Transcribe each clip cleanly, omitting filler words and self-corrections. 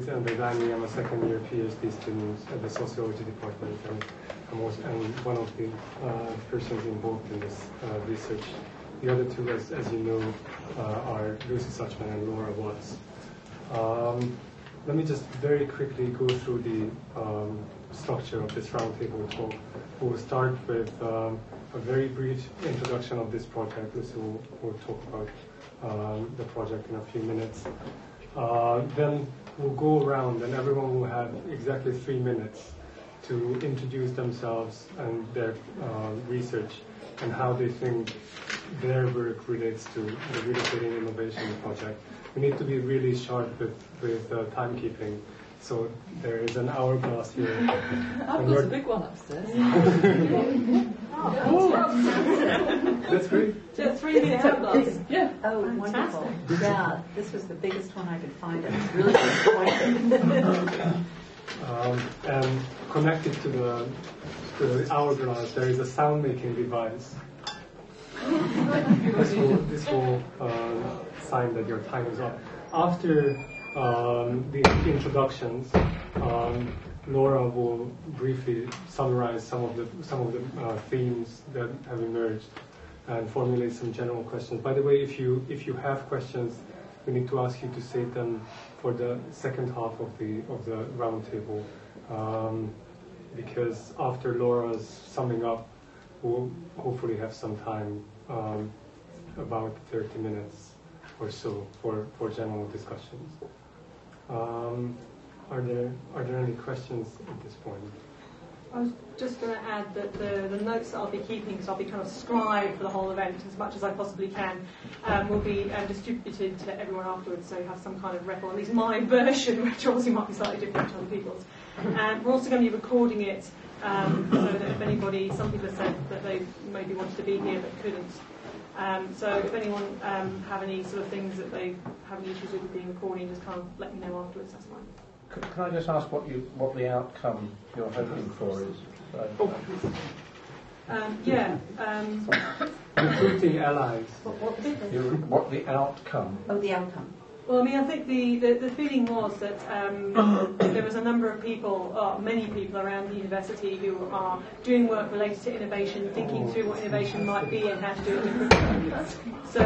David and Devani. I'm a second-year PhD student at the sociology department, and I'm one of the persons involved in this research. The other two, as you know, are Lucy Suchman and Laura Watts. Let me just very quickly go through the structure of this roundtable talk. We'll start with a very brief introduction of this project. Lucy will talk about the project in a few minutes. Then we'll go around and everyone will have exactly 3 minutes to introduce themselves and their research and how they think their work relates to the Relocating Innovation project. We need to be really sharp with timekeeping. So there is an hourglass here. Oh, there's a big one upstairs. That's great. Just 3 minutes hourglass. Yeah. Oh, wonderful. Yeah, this was the biggest one I could find. I was really disappointed. And connected to the hourglass, there is a sound-making device. This will sign that your time is up. After the introductions, Laura will briefly summarize some of the themes that have emerged and formulate some general questions. By the way, if you have questions, we need to ask you to save them for the second half of the roundtable, because after Laura's summing up, we'll hopefully have some time, about 30 minutes or so for general discussions. Are there any questions at this point? I was just going to add that the notes that I'll be keeping, because I'll be kind of scribe for the whole event as much as I possibly can, will be distributed to everyone afterwards, so you have some kind of record, at least my version, which obviously might be slightly different to other people's. And we're also going to be recording it, so that if anybody, some people have said that they maybe wanted to be here but couldn't. So if anyone have any sort of things that they have any issues with being recorded, just kind of let me know afterwards, that's fine. Can I just ask what the outcome you're hoping for is? Recruiting allies. What the outcome? Oh, the outcome. Well, I mean, I think the feeling was that there was a number of people, many people around the university who are doing work related to innovation, thinking through what innovation might be and how to do it differently. So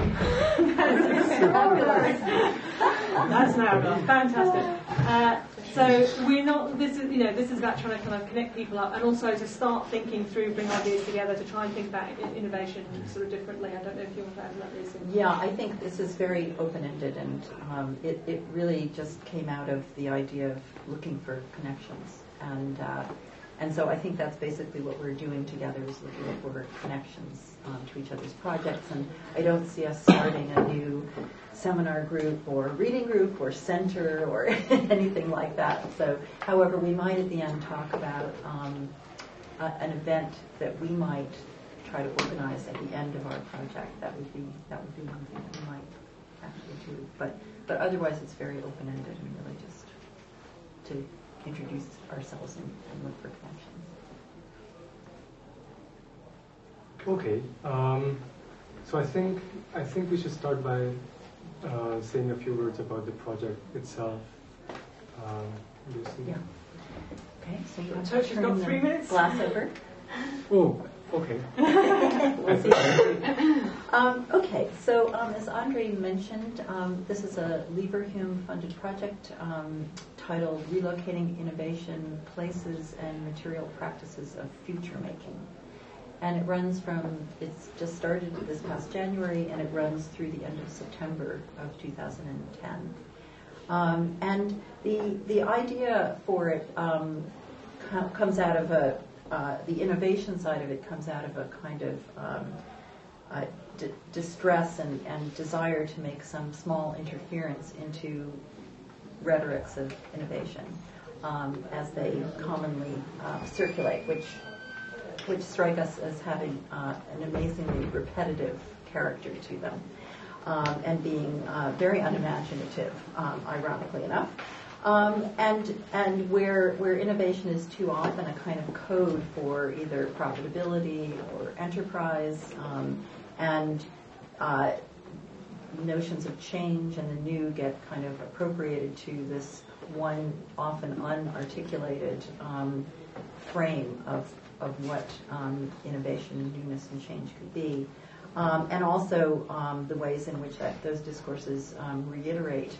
that's now fantastic. So we're not. This is about trying to kind of connect people up, and also to start thinking through, bring ideas together to try and think about innovation sort of differently. I don't know if you want to add that, Lucy. Yeah, I think this is very open-ended, and it really just came out of the idea of looking for connections, and so I think that's basically what we're doing together, is looking for connections to each other's projects. And I don't see us starting a new seminar group or reading group or center or anything like that. So, however, we might at the end talk about an event that we might try to organize at the end of our project. That would be one thing that we might actually do. But otherwise, it's very open-ended and really just to introduce ourselves and look for connections. Okay. So I think we should start by saying a few words about the project itself. Lucy. Yeah. Okay. So you So she's got 3 minutes. Glass over. Oh. Okay. We'll see. Okay, so as Andre mentioned, this is a Leverhulme-funded project titled Relocating Innovation, Places and Material Practices of Future Making. And it runs it's just started this past January, and it runs through the end of September of 2010. And the idea for it comes out of the innovation side of it comes out of a kind of distress and desire to make some small interference into rhetorics of innovation as they commonly circulate, which strike us as having an amazingly repetitive character to them, and being very unimaginative, ironically enough. And where innovation is too often a kind of code for either profitability or enterprise, and notions of change and the new get kind of appropriated to this one often unarticulated frame of what innovation and newness and change could be. And also the ways in which those discourses reiterate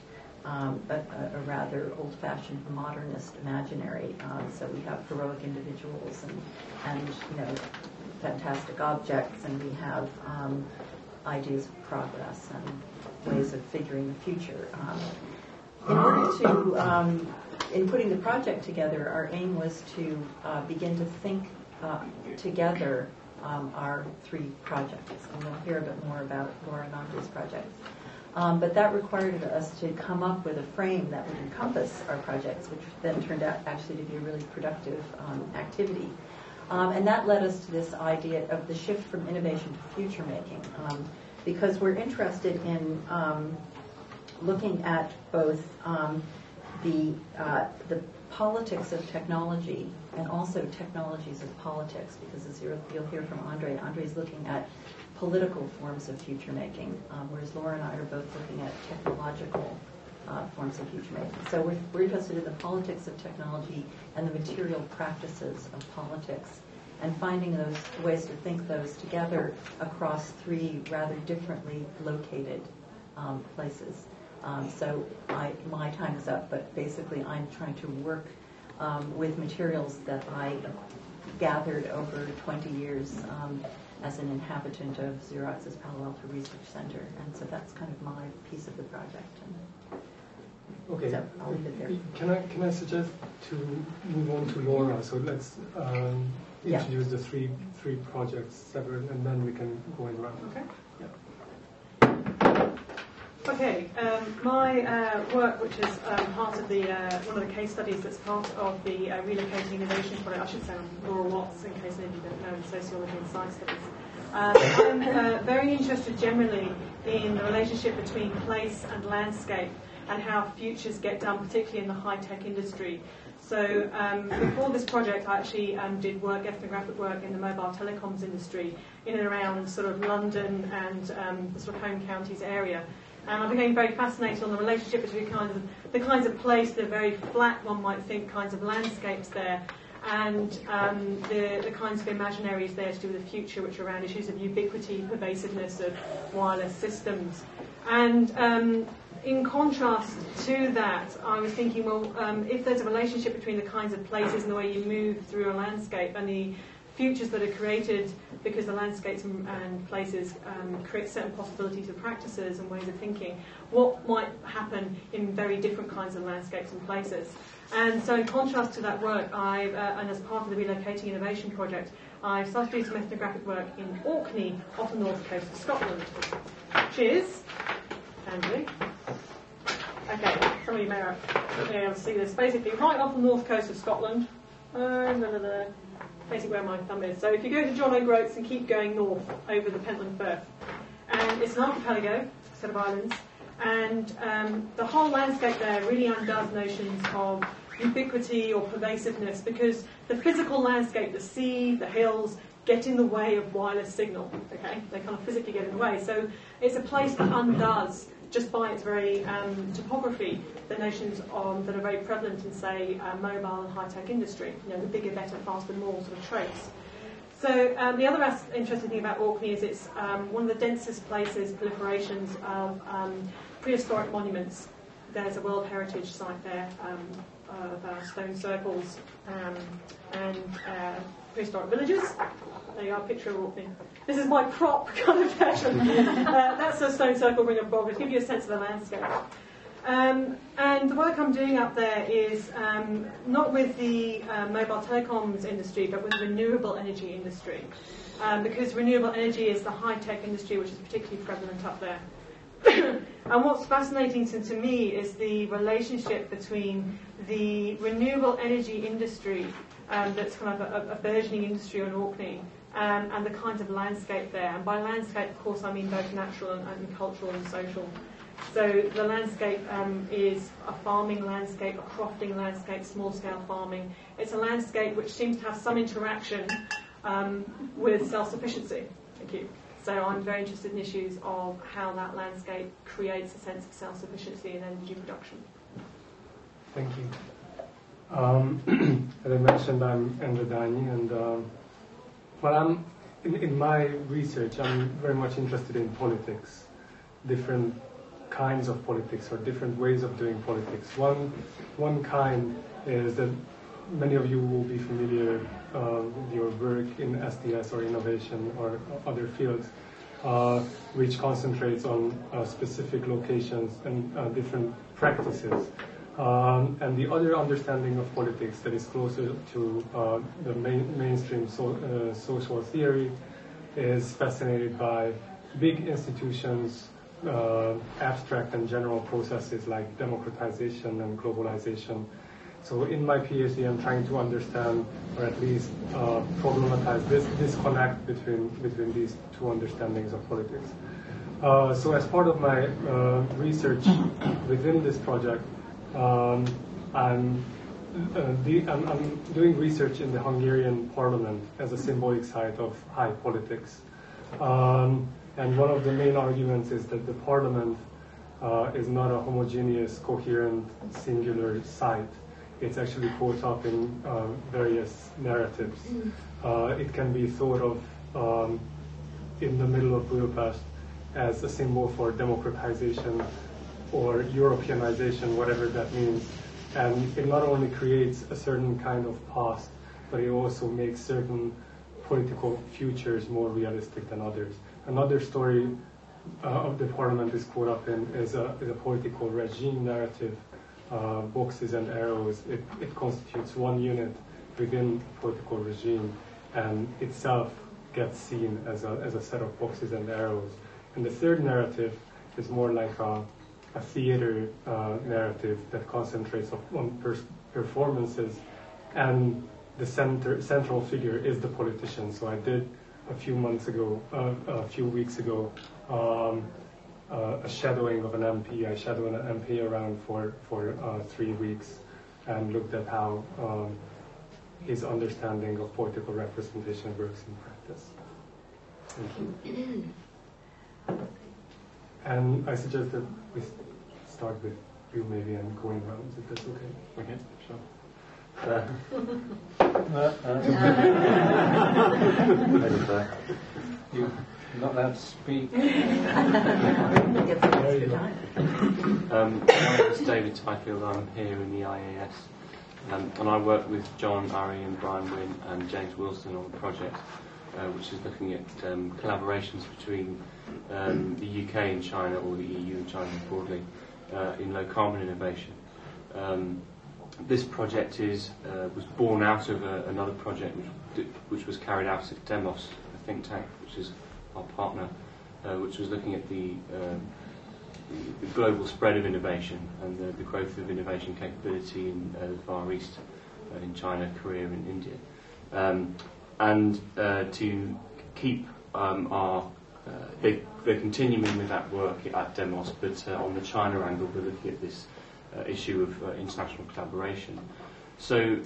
a rather old-fashioned modernist imaginary. So we have heroic individuals and fantastic objects, and we have ideas of progress and ways of figuring the future. In order to, in putting the project together, our aim was to begin to think together our three projects. And we'll hear a bit more about Laura and Andre's projects. But that required us to come up with a frame that would encompass our projects, which then turned out actually to be a really productive activity. And that led us to this idea of the shift from innovation to future making, because we're interested in looking at both the politics of technology and also technologies of politics, because as you'll hear from Andre's looking at political forms of future making, whereas Laura and I are both looking at technological forms of future making. So we're interested in the politics of technology and the material practices of politics, and finding those ways to think those together across three rather differently located places. So my time is up, but basically I'm trying to work with materials that I gathered over 20 years as an inhabitant of Xerox's Palo Alto Research Center, and so that's kind of my piece of the project. Okay. So I'll leave it there. Can I suggest to move on to Laura? So let's introduce the three projects separate, and then we can go in round. Okay. Yeah. Okay, my work, which is part of the one of the case studies that's part of the Relocating Innovation Project, I should say I'm Laura Watts, in case any of you don't know, in sociology and science studies. I'm very interested generally in the relationship between place and landscape and how futures get done, particularly in the high-tech industry. So before this project, I actually did ethnographic work in the mobile telecoms industry in and around sort of London and the sort of home counties area. And I became very fascinated on the relationship between the kinds of place, the very flat, one might think, kinds of landscapes there, and the kinds of imaginaries there to do with the future, which are around issues of ubiquity, pervasiveness of wireless systems. And in contrast to that, I was thinking, well, if there's a relationship between the kinds of places and the way you move through a landscape and the futures that are created because the landscapes and places create certain possibilities of practices and ways of thinking, what might happen in very different kinds of landscapes and places. And so in contrast to that work, and as part of the Relocating Innovation Project, I started doing some ethnographic work in Orkney, off the north coast of Scotland. Cheers. Andy. Okay, some of you may be able to see this. Basically, right off the north coast of Scotland, basically where my thumb is. So if you go to John O'Groats and keep going north over the Pentland Firth, and it's an archipelago, a set of islands, and the whole landscape there really undoes notions of ubiquity or pervasiveness, because the physical landscape, the sea, the hills, get in the way of wireless signal. Okay, they kind of physically get in the way. So it's a place that undoes, just by its very topography, the notions that are very prevalent in, say, mobile and high-tech industry. You know, the bigger, better, faster, more sort of traits. So the other interesting thing about Orkney is it's one of the densest places, proliferations of prehistoric monuments. There's a World Heritage site there of stone circles and prehistoric villages. There you are, a picture of Orkney. This is my prop kind of version. That's a stone circle ring of Bob, to give you a sense of the landscape. And the work I'm doing up there is not with the mobile telecoms industry, but with the renewable energy industry. Because renewable energy is the high-tech industry which is particularly prevalent up there. And what's fascinating to me is the relationship between the renewable energy industry, that's kind of a burgeoning industry on Orkney, and the kinds of landscape there. And by landscape, of course, I mean both natural and cultural and social. So the landscape is a farming landscape, a crofting landscape, small-scale farming. It's a landscape which seems to have some interaction with self-sufficiency. Thank you. So I'm very interested in issues of how that landscape creates a sense of self-sufficiency in energy production. Thank you. As I mentioned, I'm Endre Dani, and well, in my research, I'm very much interested in politics, different kinds of politics or different ways of doing politics. One kind is that many of you will be familiar with your work in SDS or innovation or other fields, which concentrates on specific locations and different practices. And the other understanding of politics that is closer to the mainstream social theory is fascinated by big institutions, abstract and general processes like democratization and globalization. So in my PhD, I'm trying to understand, or at least problematize this disconnect between these two understandings of politics. So as part of my research within this project, I'm doing research in the Hungarian parliament as a symbolic site of high politics. And one of the main arguments is that the parliament is not a homogeneous, coherent, singular site. It's actually caught up in various narratives. It can be thought of in the middle of Budapest as a symbol for democratization or Europeanization, whatever that means. And it not only creates a certain kind of past, but it also makes certain political futures more realistic than others. Another story of the parliament is caught up in is a political regime narrative, boxes and arrows. It constitutes one unit within the political regime, and itself gets seen as a set of boxes and arrows. And the third narrative is more like a theater narrative that concentrates on performances, and the central figure is the politician. So I did a few weeks ago, a shadowing of an MP. I shadowed an MP around for 3 weeks and looked at how his understanding of political representation works in practice. Thank you. And I suggest that we start with you maybe and going rounds, if that's okay. Okay, sure. You're not allowed to speak. Get some extra time. My name is David Tyfield. I'm here in the IAS, and I work with John Urry and Brian Wynn and James Wilson on a project which is looking at collaborations between the UK and China, or the EU and China broadly, in low carbon innovation. This project was born out of another project which was carried out at Demos, a think tank, which is our partner, which was looking at the global spread of innovation and the growth of innovation capability in the Far East, in China, Korea, and India. And to keep they're continuing with that work at Demos, but on the China angle, we're looking at this issue of international collaboration. So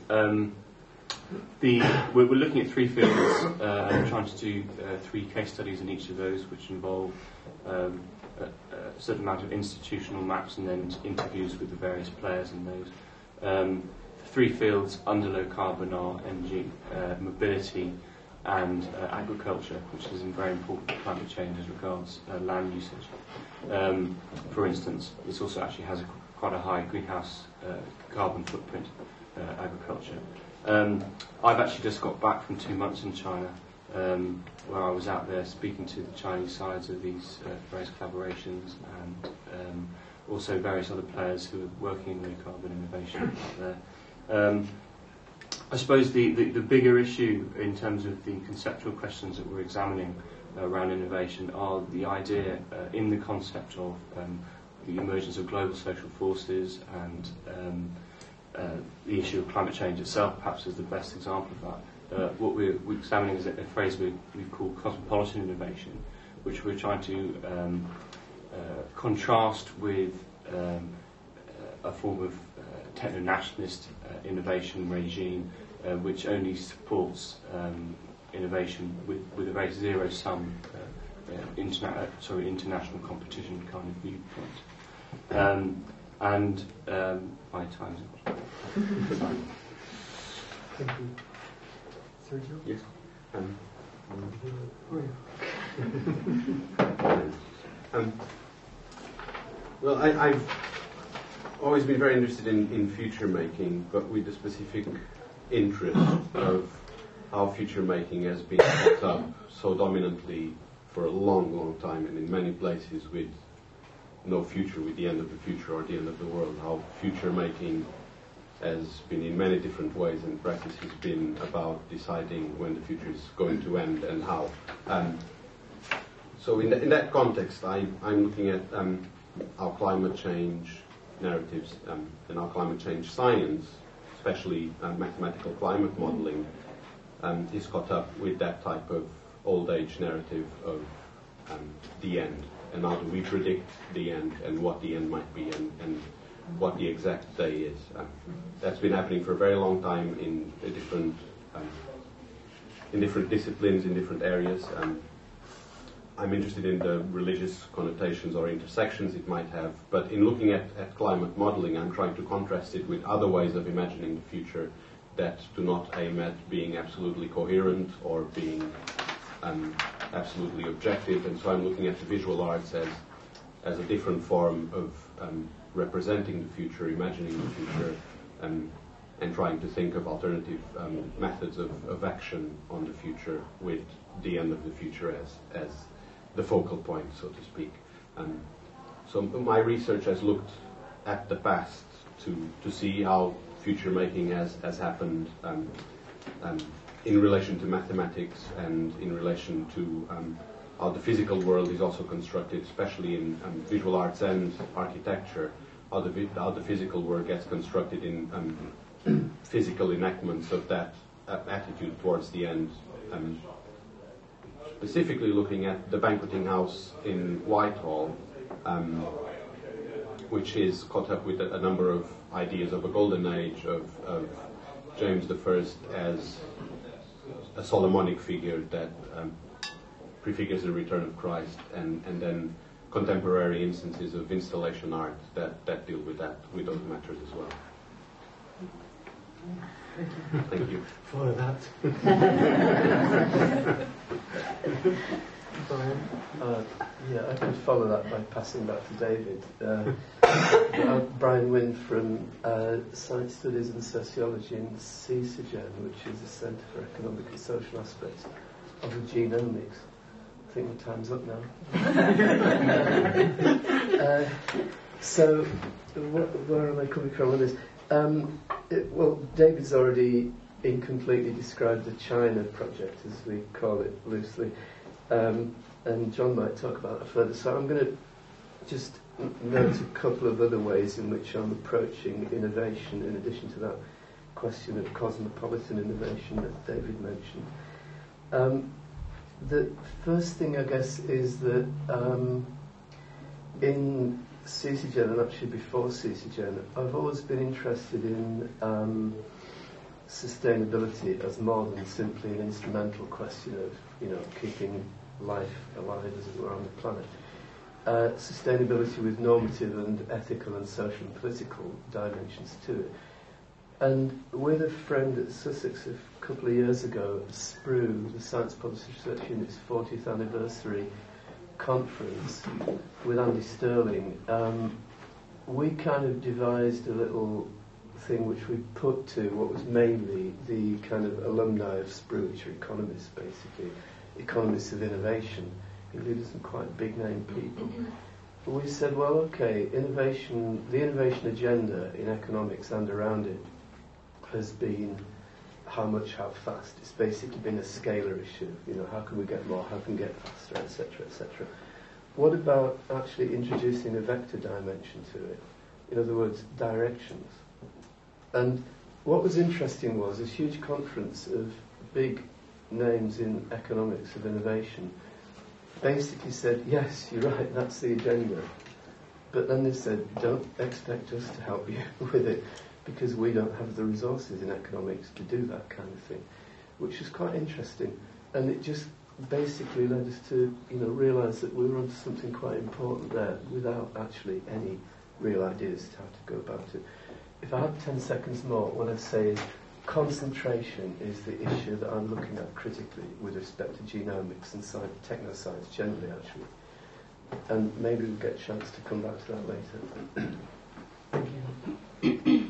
we're looking at 3 fields and trying to do 3 case studies in each of those, which involve a certain amount of institutional maps and then interviews with the various players in those. 3 fields under low carbon are energy, mobility, and agriculture, which is very important for climate change as regards land usage. For instance, this also actually has quite a high greenhouse carbon footprint, agriculture. I've actually just got back from 2 months in China, where I was out there speaking to the Chinese sides of these various collaborations, and also various other players who are working in low carbon innovation out there. I suppose the bigger issue in terms of the conceptual questions that we're examining around innovation are the idea in the concept of the emergence of global social forces, and the issue of climate change itself perhaps is the best example of that. What we're examining is a phrase we've called cosmopolitan innovation, which we're trying to contrast with a form of techno-nationalist innovation regime, which only supports innovation with a very zero-sum international competition kind of viewpoint. And my time's up. Sorry. Thank you. Sergio? Yes. Well, I've always been very interested in future making, but with the specific interest of how future making has been set up so dominantly for a long, long time, and in many places with no future, with the end of the future or the end of the world. How future making has been in many different ways, and practice has been about deciding when the future is going to end and how. So in that context, I'm looking at how climate change narratives and how climate change science, especially mathematical climate modeling, is caught up with that type of old age narrative of the end, and how do we predict the end and what the end might be and what the exact day is. That's been happening for a very long time in different disciplines, in different areas. I'm interested in the religious connotations or intersections it might have, but in looking at climate modeling, I'm trying to contrast it with other ways of imagining the future that do not aim at being absolutely coherent or being absolutely objective, and so I'm looking at the visual arts as a different form of representing the future, imagining the future, and trying to think of alternative methods of action on the future with the end of the future as the focal point, so to speak. So my research has looked at the past to see how future making has happened in relation to mathematics and in relation to how the physical world is also constructed, especially in visual arts and architecture, how the physical world gets constructed in physical enactments of that attitude towards the end. Specifically looking at the banqueting house in Whitehall, which is caught up with a number of ideas of a golden age of James I as a Solomonic figure that prefigures the return of Christ, and then contemporary instances of installation art that deal with those matters as well. Thank you. For that. Brian? Yeah, I could follow that by passing back to David. Brian Wynn from Science Studies and Sociology in CSIGEN, which is a Centre for Economic and Social Aspects of the Genomics. I think the time's up now. So, where am I coming from on this? Well, David's already incompletely described the China project, as we call it loosely, and John might talk about that further. So I'm going to just note a couple of other ways in which I'm approaching innovation, in addition to that question of cosmopolitan innovation that David mentioned. The first thing, I guess, is that in CSIGEN, and actually before CSIGEN, I've always been interested in sustainability as more than simply an instrumental question of, keeping life alive, as it were, on the planet. Sustainability with normative and ethical and social and political dimensions to it. And with a friend at Sussex a couple of years ago, SPRU, the Science Policy Research Unit's 40th anniversary conference with Andy Sterling, we kind of devised a little thing which we put to what was mainly the kind of alumni of SPRU, which are economists, basically, economists of innovation, including some quite big name people. But we said, well, okay, the innovation agenda in economics and around it has been how much, how fast. It's basically been a scalar issue. How can we get more, how can we get faster, etc., etc. What about actually introducing a vector dimension to it? In other words, directions. And what was interesting was this huge conference of big names in economics of innovation basically said, yes, you're right, that's the agenda. But then they said, don't expect us to help you with it, because we don't have the resources in economics to do that kind of thing, which was quite interesting. And it just basically led us to realise that we were onto something quite important there without actually any real ideas to how to go about it. If I had 10 seconds more, what I'd say is concentration is the issue that I'm looking at critically with respect to genomics and technoscience generally, actually. And maybe we'll get a chance to come back to that later. Thank you.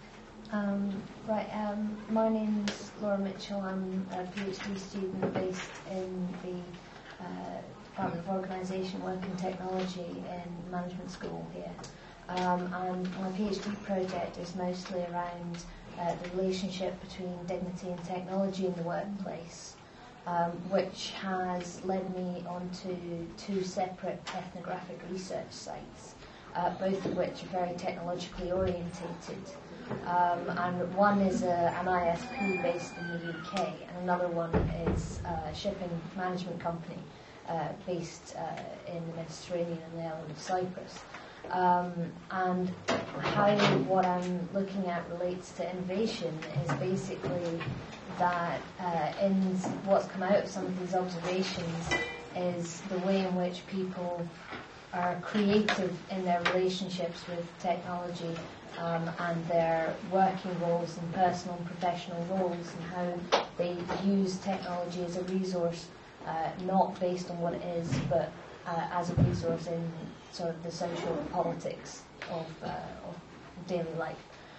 My name's Laura Mitchell. I'm a PhD student based in the Department of Organisation, Work and Technology in Management School here. And my PhD project is mostly around the relationship between dignity and technology in the workplace, which has led me onto 2 separate ethnographic research sites, both of which are very technologically orientated. And one is an ISP based in the UK, and another one is a shipping management company based in the Mediterranean and the island of Cyprus. And how what I'm looking at relates to innovation is basically that in what's come out of some of these observations is the way in which people are creative in their relationships with technology and their working roles and personal and professional roles, and how they use technology as a resource, not based on what it is, but as a resource in sort of the social politics of daily life.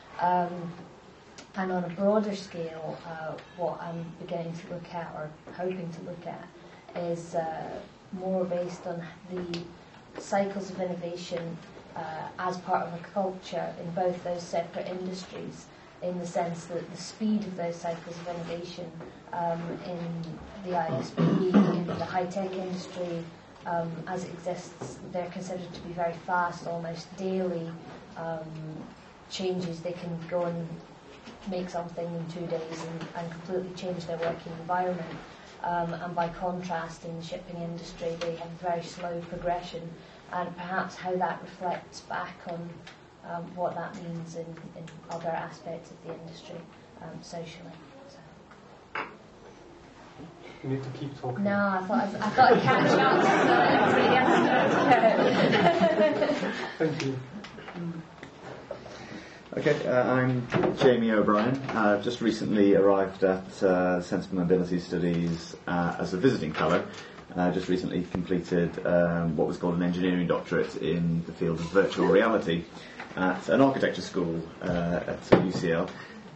And on a broader scale, what I'm beginning to look at, or hoping to look at, is more based on the cycles of innovation as part of a culture in both those separate industries, in the sense that the speed of those cycles of innovation in the ISP, in the high-tech industry, as it exists, they're considered to be very fast, almost daily changes. They can go and make something in 2 days and completely change their working environment. And by contrast, in the shipping industry, they have very slow progression, and perhaps how that reflects back on what that means in other aspects of the industry socially. You need to keep talking. No, I thought I'd catch up. Thank you. Okay, I'm Jamie O'Brien. I've just recently arrived at Sensible Mobility Studies as a visiting fellow. Just recently completed what was called an engineering doctorate in the field of virtual reality at an architecture school at UCL.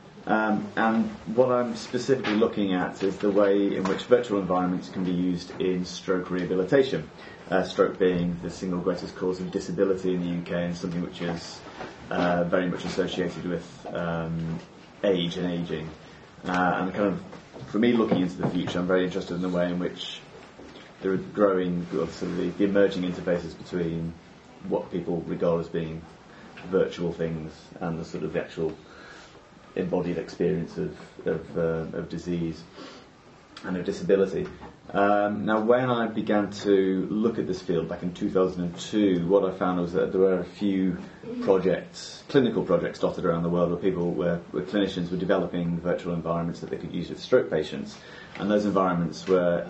And what I'm specifically looking at is the way in which virtual environments can be used in stroke rehabilitation. Stroke being the single greatest cause of disability in the UK, and something which is very much associated with age and ageing. And kind of, for me, looking into the future, I'm very interested in the way in which there are growing, sort of the emerging interfaces between what people regard as being virtual things and the sort of the actual embodied experience of disease and of disability. Now, when I began to look at this field back in 2002, what I found was that there were a few projects, clinical projects dotted around the world where clinicians were developing virtual environments that they could use with stroke patients, and those environments were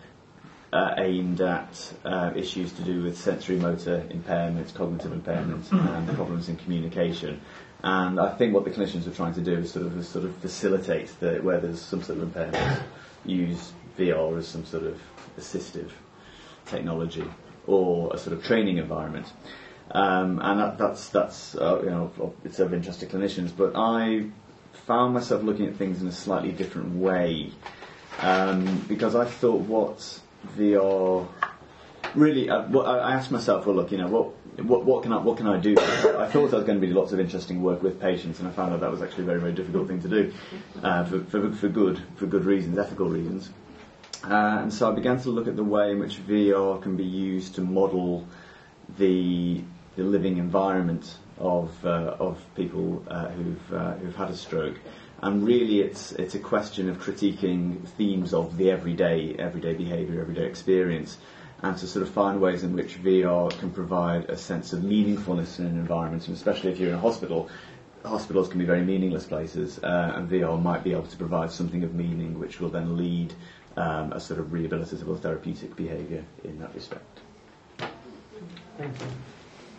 aimed at issues to do with sensory motor impairments, cognitive impairments, and problems in communication. And I think what the clinicians were trying to do is sort of facilitate where there's some sort of impairment, use VR as some sort of assistive technology or a sort of training environment. And that's it's of interest to clinicians. But I found myself looking at things in a slightly different way because I thought what VR really, I asked myself, well, look, what can I do? I thought there was going to be lots of interesting work with patients, and I found that was actually a very, very difficult thing to do for good reasons, ethical reasons. And so I began to look at the way in which VR can be used to model the living environment of people who've had a stroke. And really, it's a question of critiquing themes of the everyday behaviour, everyday experience, and to sort of find ways in which VR can provide a sense of meaningfulness in an environment, and especially if you're in a hospital. Hospitals can be very meaningless places, and VR might be able to provide something of meaning which will then lead a sort of rehabilitative or therapeutic behaviour in that respect. Thank you.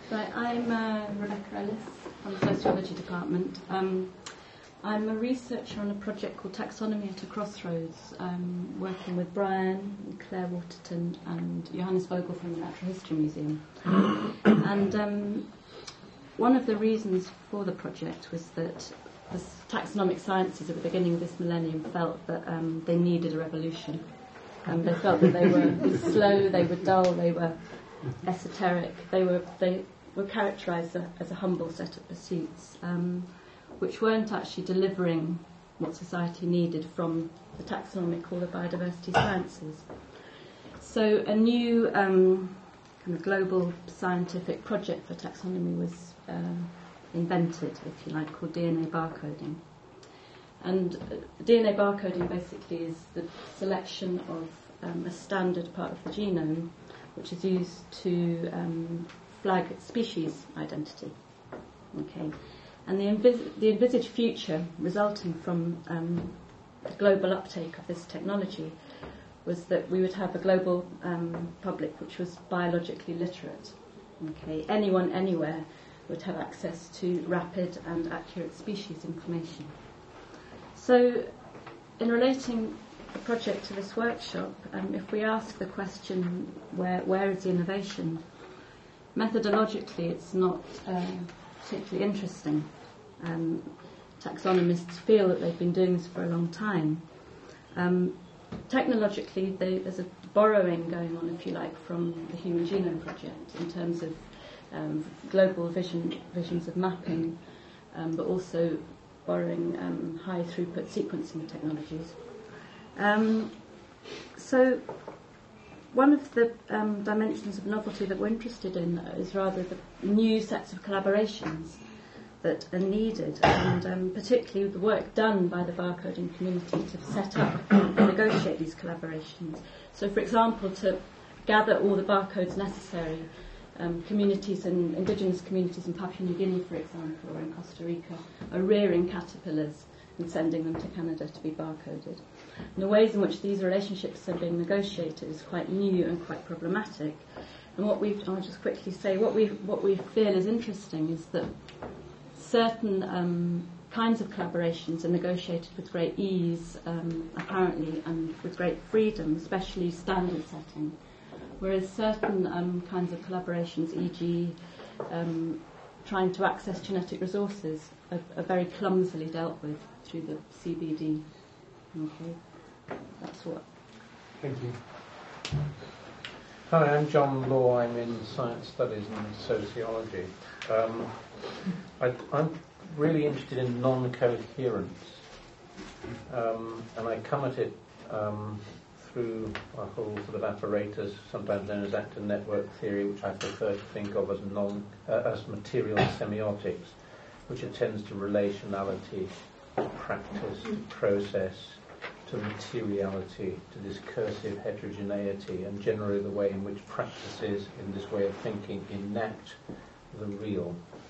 Right, I'm Rebecca Ellis from the Sociology Department. I'm a researcher on a project called Taxonomy at a Crossroads, working with Brian, Claire Waterton and Johannes Vogel from the Natural History Museum. And one of the reasons for the project was that the taxonomic sciences at the beginning of this millennium felt that they needed a revolution. They felt that they were slow, they were dull, they were esoteric, they were characterised as a humble set of pursuits, which weren't actually delivering what society needed from the taxonomic call of biodiversity sciences. So a new kind of global scientific project for taxonomy was invented, if you like, called DNA barcoding. And DNA barcoding basically is the selection of a standard part of the genome which is used to flag species identity. Okay, and the envisaged future resulting from the global uptake of this technology was that we would have a global public which was biologically literate. Okay, anyone, anywhere would have access to rapid and accurate species information. So, in relating the project to this workshop, if we ask the question, where is the innovation? Methodologically, it's not particularly interesting. Taxonomists feel that they've been doing this for a long time. Technologically, there's a borrowing going on, if you like, from the Human Genome Project in terms of global visions of mapping, but also borrowing high throughput sequencing technologies. So one of the dimensions of novelty that we're interested in is rather the new sets of collaborations that are needed, and particularly the work done by the barcoding community to set up and negotiate these collaborations. So, for example, to gather all the barcodes necessary, communities and indigenous communities in Papua New Guinea, for example, or in Costa Rica, are rearing caterpillars and sending them to Canada to be barcoded. And the ways in which these relationships are being negotiated is quite new and quite problematic. And I'll just quickly say, what we feel is interesting is that certain kinds of collaborations are negotiated with great ease, apparently, and with great freedom, especially standard setting, whereas certain kinds of collaborations, e.g. Trying to access genetic resources, are very clumsily dealt with through the CBD. Okay, that's what. Thank you. Hi, I'm John Law. I'm in Science Studies and Sociology. I'm really interested in non-coherence, and I come at it through a whole sort of apparatus, sometimes known as actor network theory, which I prefer to think of as material semiotics, which attends to relationality, to practice, to process, to materiality, to discursive heterogeneity, and generally the way in which practices in this way of thinking enact the real.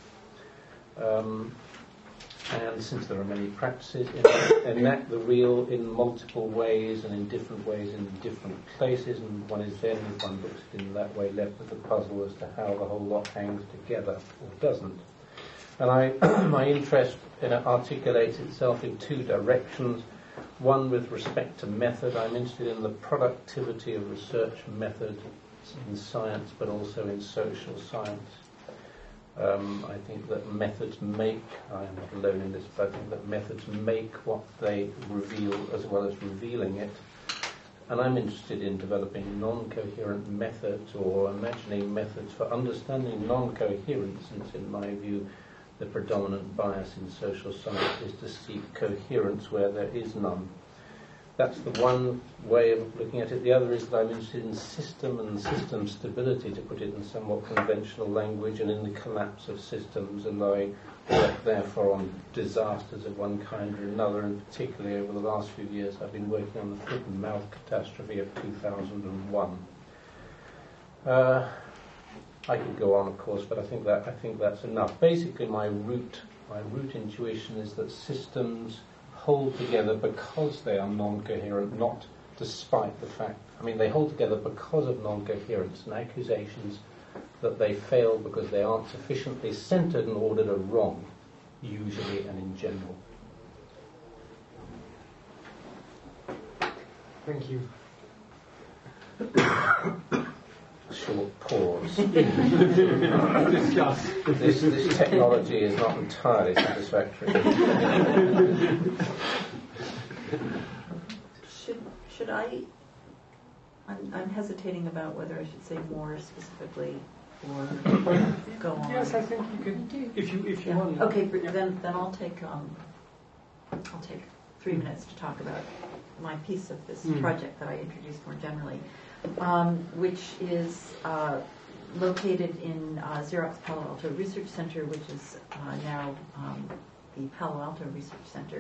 And since there are many practices, enact the real in multiple ways and in different ways in different places, and one is then, if one looks at it in that way, left with a puzzle as to how the whole lot hangs together or doesn't. And my interest articulates itself in two directions. One with respect to method. I'm interested in the productivity of research method in science, but also in social science. I think that methods make, I am not alone in this, but I think that methods make what they reveal as well as revealing it. And I'm interested in developing non-coherent methods, or imagining methods for understanding non-coherence, since in my view the predominant bias in social science is to seek coherence where there is none. That's the one way of looking at it. The other is that I'm interested in system and system stability, to put it in somewhat conventional language, and in the collapse of systems, and I work therefore on disasters of one kind or another, and particularly over the last few years I've been working on the foot and mouth catastrophe of 2001. I could go on, of course, but I think that's enough. Basically, my root intuition is that systems hold together because they are non-coherent, not despite the fact. I mean, they hold together because of non-coherence, and accusations that they fail because they aren't sufficiently centred and ordered are wrong, usually and in general. Thank you. Short pause. Discuss. This technology is not entirely satisfactory. Should I? I'm hesitating about whether I should say more specifically or go on. Yes, I think you could. If you want. Okay, then I'll take 3 minutes to talk about my piece of this project that I introduced more generally, which is located in Xerox Palo Alto Research Center, which is now the Palo Alto Research Center,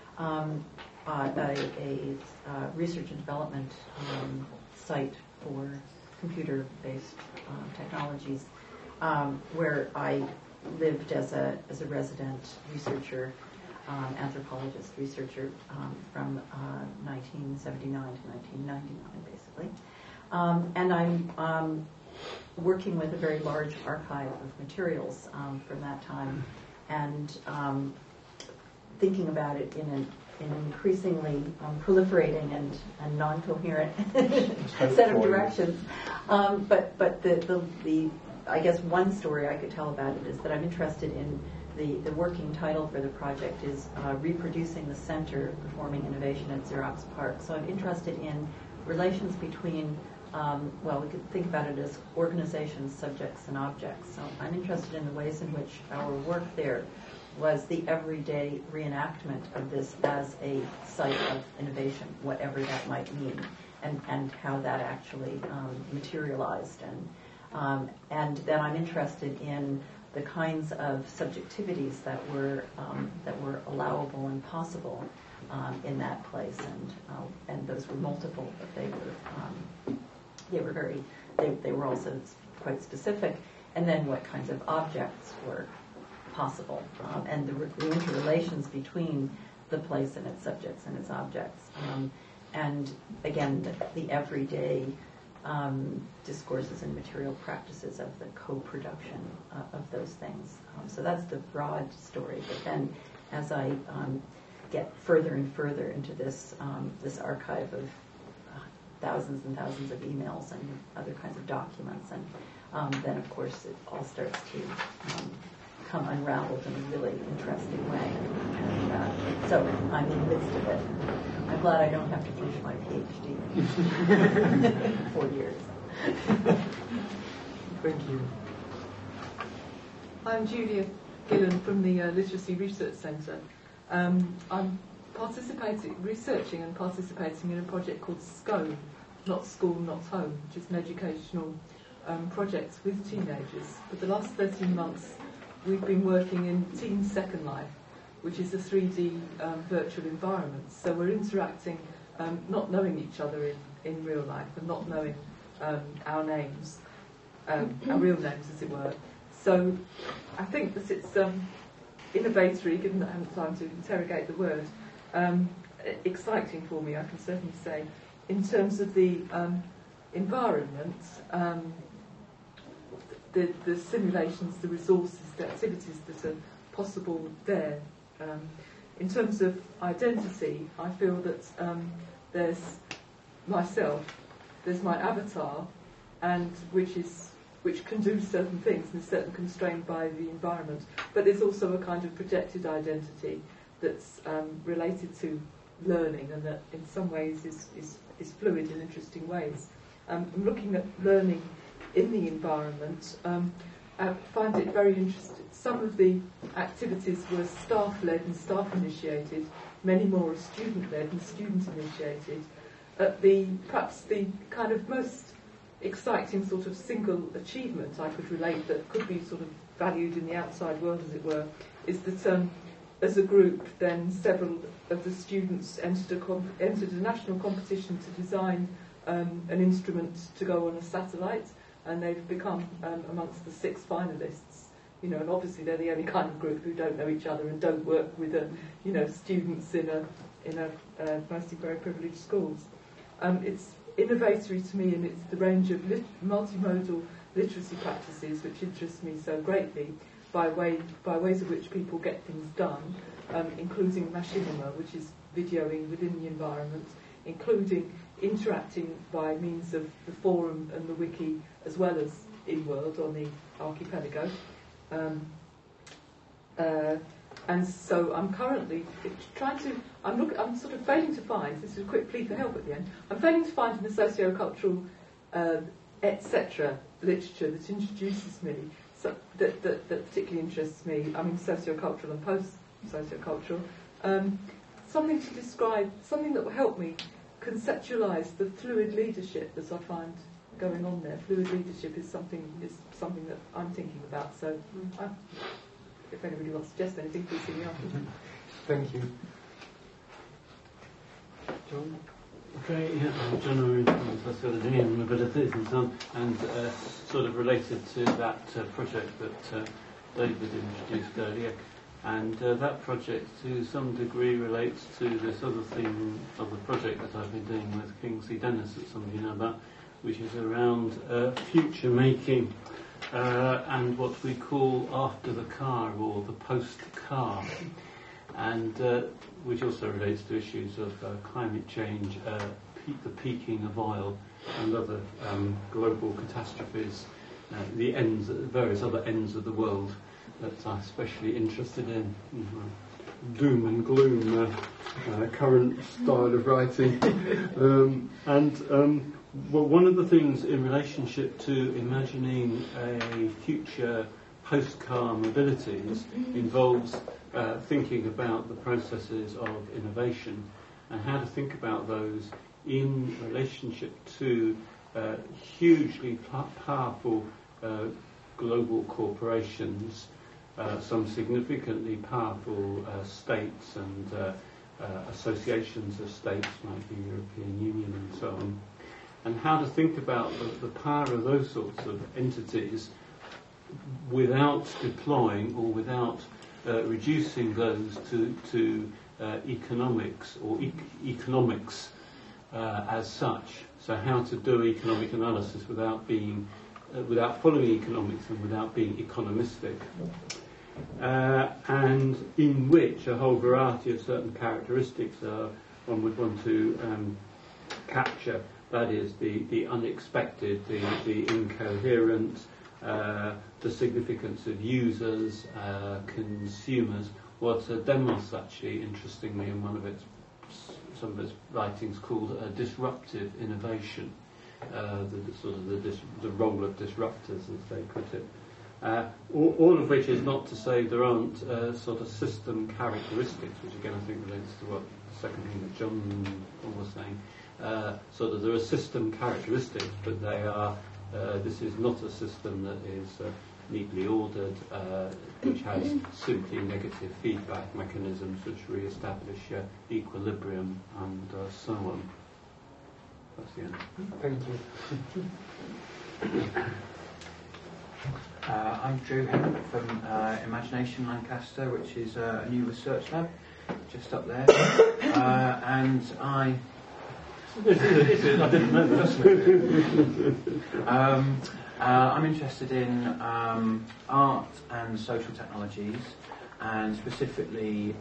a research and development site for computer-based technologies, where I lived as a resident researcher, anthropologist researcher from 1979 to 1999, basically. And I'm working with a very large archive of materials from that time, and thinking about it in an increasingly proliferating and non-coherent set of directions. But the I guess one story I could tell about it is that I'm interested in the working title for the project is Reproducing the Center, Performing Innovation at Xerox PARC. So I'm interested in relations between, we could think about it as organizations, subjects, and objects. So I'm interested in the ways in which our work there was the everyday reenactment of this as a site of innovation, whatever that might mean, and how that actually materialized. And then I'm interested in the kinds of subjectivities that were allowable and possible in that place, and those were multiple, but they were also quite specific. And then what kinds of objects were possible, and the interrelations between the place and its subjects and its objects, and again the everyday discourses and material practices of the co-production of those things. So that's the broad story. But then, as I get further and further into this archive of thousands and thousands of emails and other kinds of documents, and then of course it all starts to come unraveled in a really interesting way. And so I'm in the midst of it. I'm glad I don't have to finish my PhD in 4 years. Thank you. I'm Julia Gillen from the Literacy Research Centre. I'm researching and participating in a project called SCOME, Not School, Not Home, which is an educational project with teenagers. For the last 13 months, we've been working in Teen Second Life, which is a 3D virtual environment. So we're interacting, not knowing each other in real life, and not knowing our names, our real names, as it were. So I think that it's innovatory, given that I haven't time to interrogate the word, exciting for me, I can certainly say, in terms of the environment, the simulations, the resources, the activities that are possible there. In terms of identity, I feel that there's myself, there's my avatar, and which can do certain things and is certainly constrained by the environment. But there's also a kind of projected identity that's related to learning, and that in some ways is fluid in interesting ways. I'm looking at learning in the environment. I find it very interesting. Some of the activities were staff-led and staff-initiated. Many more are student-led and student-initiated. Perhaps the kind of most exciting sort of single achievement I could relate that could be sort of valued in the outside world, as it were, is that as a group, then several of the students entered a national competition to design an instrument to go on a satellite, and they've become amongst the 6 finalists. You know, and obviously they're the only kind of group who don't know each other and don't work with students in a mostly very privileged schools. It's innovatory to me, and it's the range of multimodal literacy practices which interest me so greatly, by ways of which people get things done, including machinima, which is videoing within the environment, including interacting by means of the forum and the wiki, as well as in-world on the archipelago. And so I'm currently trying to, I'm sort of failing to find, this is a quick plea for help at the end, I'm failing to find in the socio-cultural, etc. literature that introduces me, so, that particularly interests me, I mean socio-cultural and post-socio-cultural, something to describe, something that will help me conceptualise the fluid leadership that I find going on there. Fluid leadership is something that I'm thinking about, so if anybody wants to suggest anything, please see me after. Thank you. John? Okay, yeah, I'm John Owen from Sociology and Mobilities and so on, and sort of related to that project that David introduced earlier. And that project to some degree relates to this other theme of the project that I've been doing with Kingsley Dennis, that some of you know about, which is around future making and what we call after the car or the post-car, and which also relates to issues of climate change, the peaking of oil and other global catastrophes, the ends, various other ends of the world that I'm especially interested in. Doom and gloom, current style of writing. Well, one of the things in relationship to imagining a future post-car mobilities involves thinking about the processes of innovation and how to think about those in relationship to hugely powerful global corporations, some significantly powerful states and associations of states like the European Union and so on, and how to think about the power of those sorts of entities without deploying or without reducing those to economics or economics as such. So how to do economic analysis without being without following economics and without being economistic, and in which a whole variety of certain characteristics one would want to capture. That is the unexpected, the incoherent, the significance of users, consumers. What Demos actually, interestingly, in some of its writings called disruptive innovation, the role of disruptors, as they put it. All of which is not to say there aren't sort of system characteristics, which again I think relates to what the second thing that John was saying. So that there are system characteristics, but they are. This is not a system that is neatly ordered, which has simply negative feedback mechanisms which re-establish equilibrium and so on. That's the end. Thank you. I'm Drew Henry from Imagination Lancaster, which is a new research lab just up there, and I didn't know that. I'm interested in art and social technologies, and specifically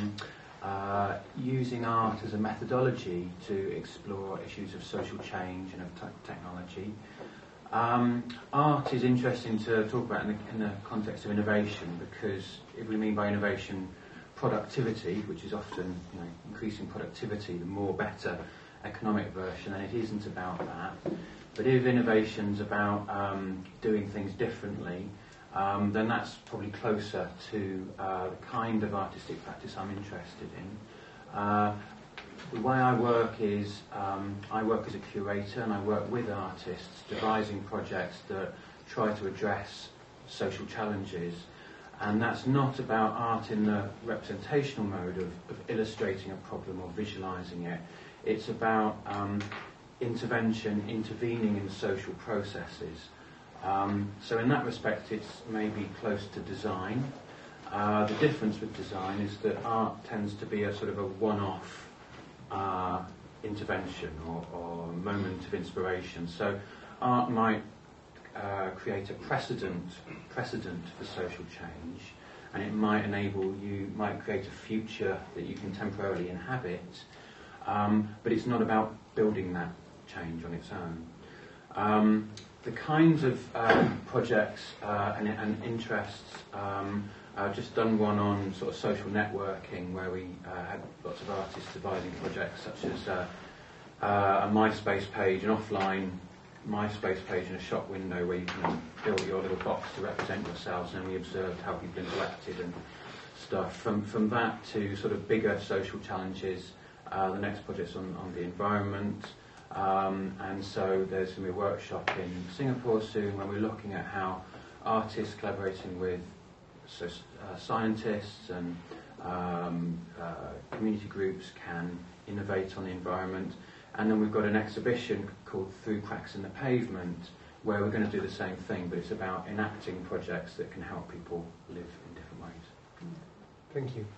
using art as a methodology to explore issues of social change and of technology. Art is interesting to talk about in the context of innovation, because if we mean by innovation productivity, which is often increasing productivity, the more better economic version, and it isn't about that. But if innovation's about doing things differently, then that's probably closer to the kind of artistic practice I'm interested in. The way I work is I work as a curator, and I work with artists devising projects that try to address social challenges. And that's not about art in the representational mode of illustrating a problem or visualising it. It's about intervening in social processes. So in that respect, it's maybe close to design. The difference with design is that art tends to be a sort of a one-off intervention or moment of inspiration. So art might create a precedent for social change, and it might might create a future that you can temporarily inhabit, but it's not about building that change on its own. The kinds of projects and interests, I've just done one on sort of social networking, where we had lots of artists devising projects such as a MySpace page, an offline MySpace page in a shop window where you can build your little box to represent yourselves, and we observed how people interacted and stuff. From that to sort of bigger social challenges, the next project's on the environment, and so there's going to be a workshop in Singapore soon when we're looking at how artists collaborating with scientists and community groups can innovate on the environment. And then we've got an exhibition called Through Cracks in the Pavement, where we're going to do the same thing, but it's about enacting projects that can help people live in different ways. Thank you.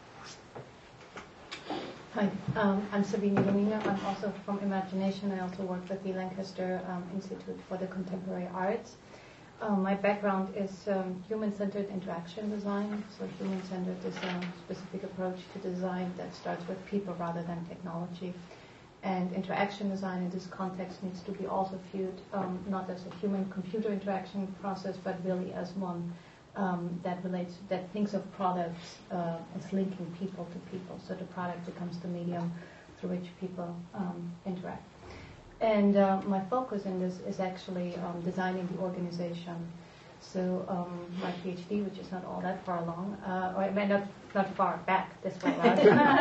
Hi, I'm Sabine Domina. I'm also from Imagination. I also work with the Lancaster Institute for the Contemporary Arts. My background is human-centered interaction design. So human-centered is a specific approach to design that starts with people rather than technology. And interaction design in this context needs to be also viewed not as a human-computer interaction process, but really as one that thinks of products as linking people to people. So the product becomes the medium through which people interact. And my focus in this is actually designing the organization. So my PhD, which is not all that far along, or it may not far back this way around.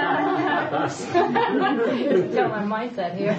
Tell my mindset here.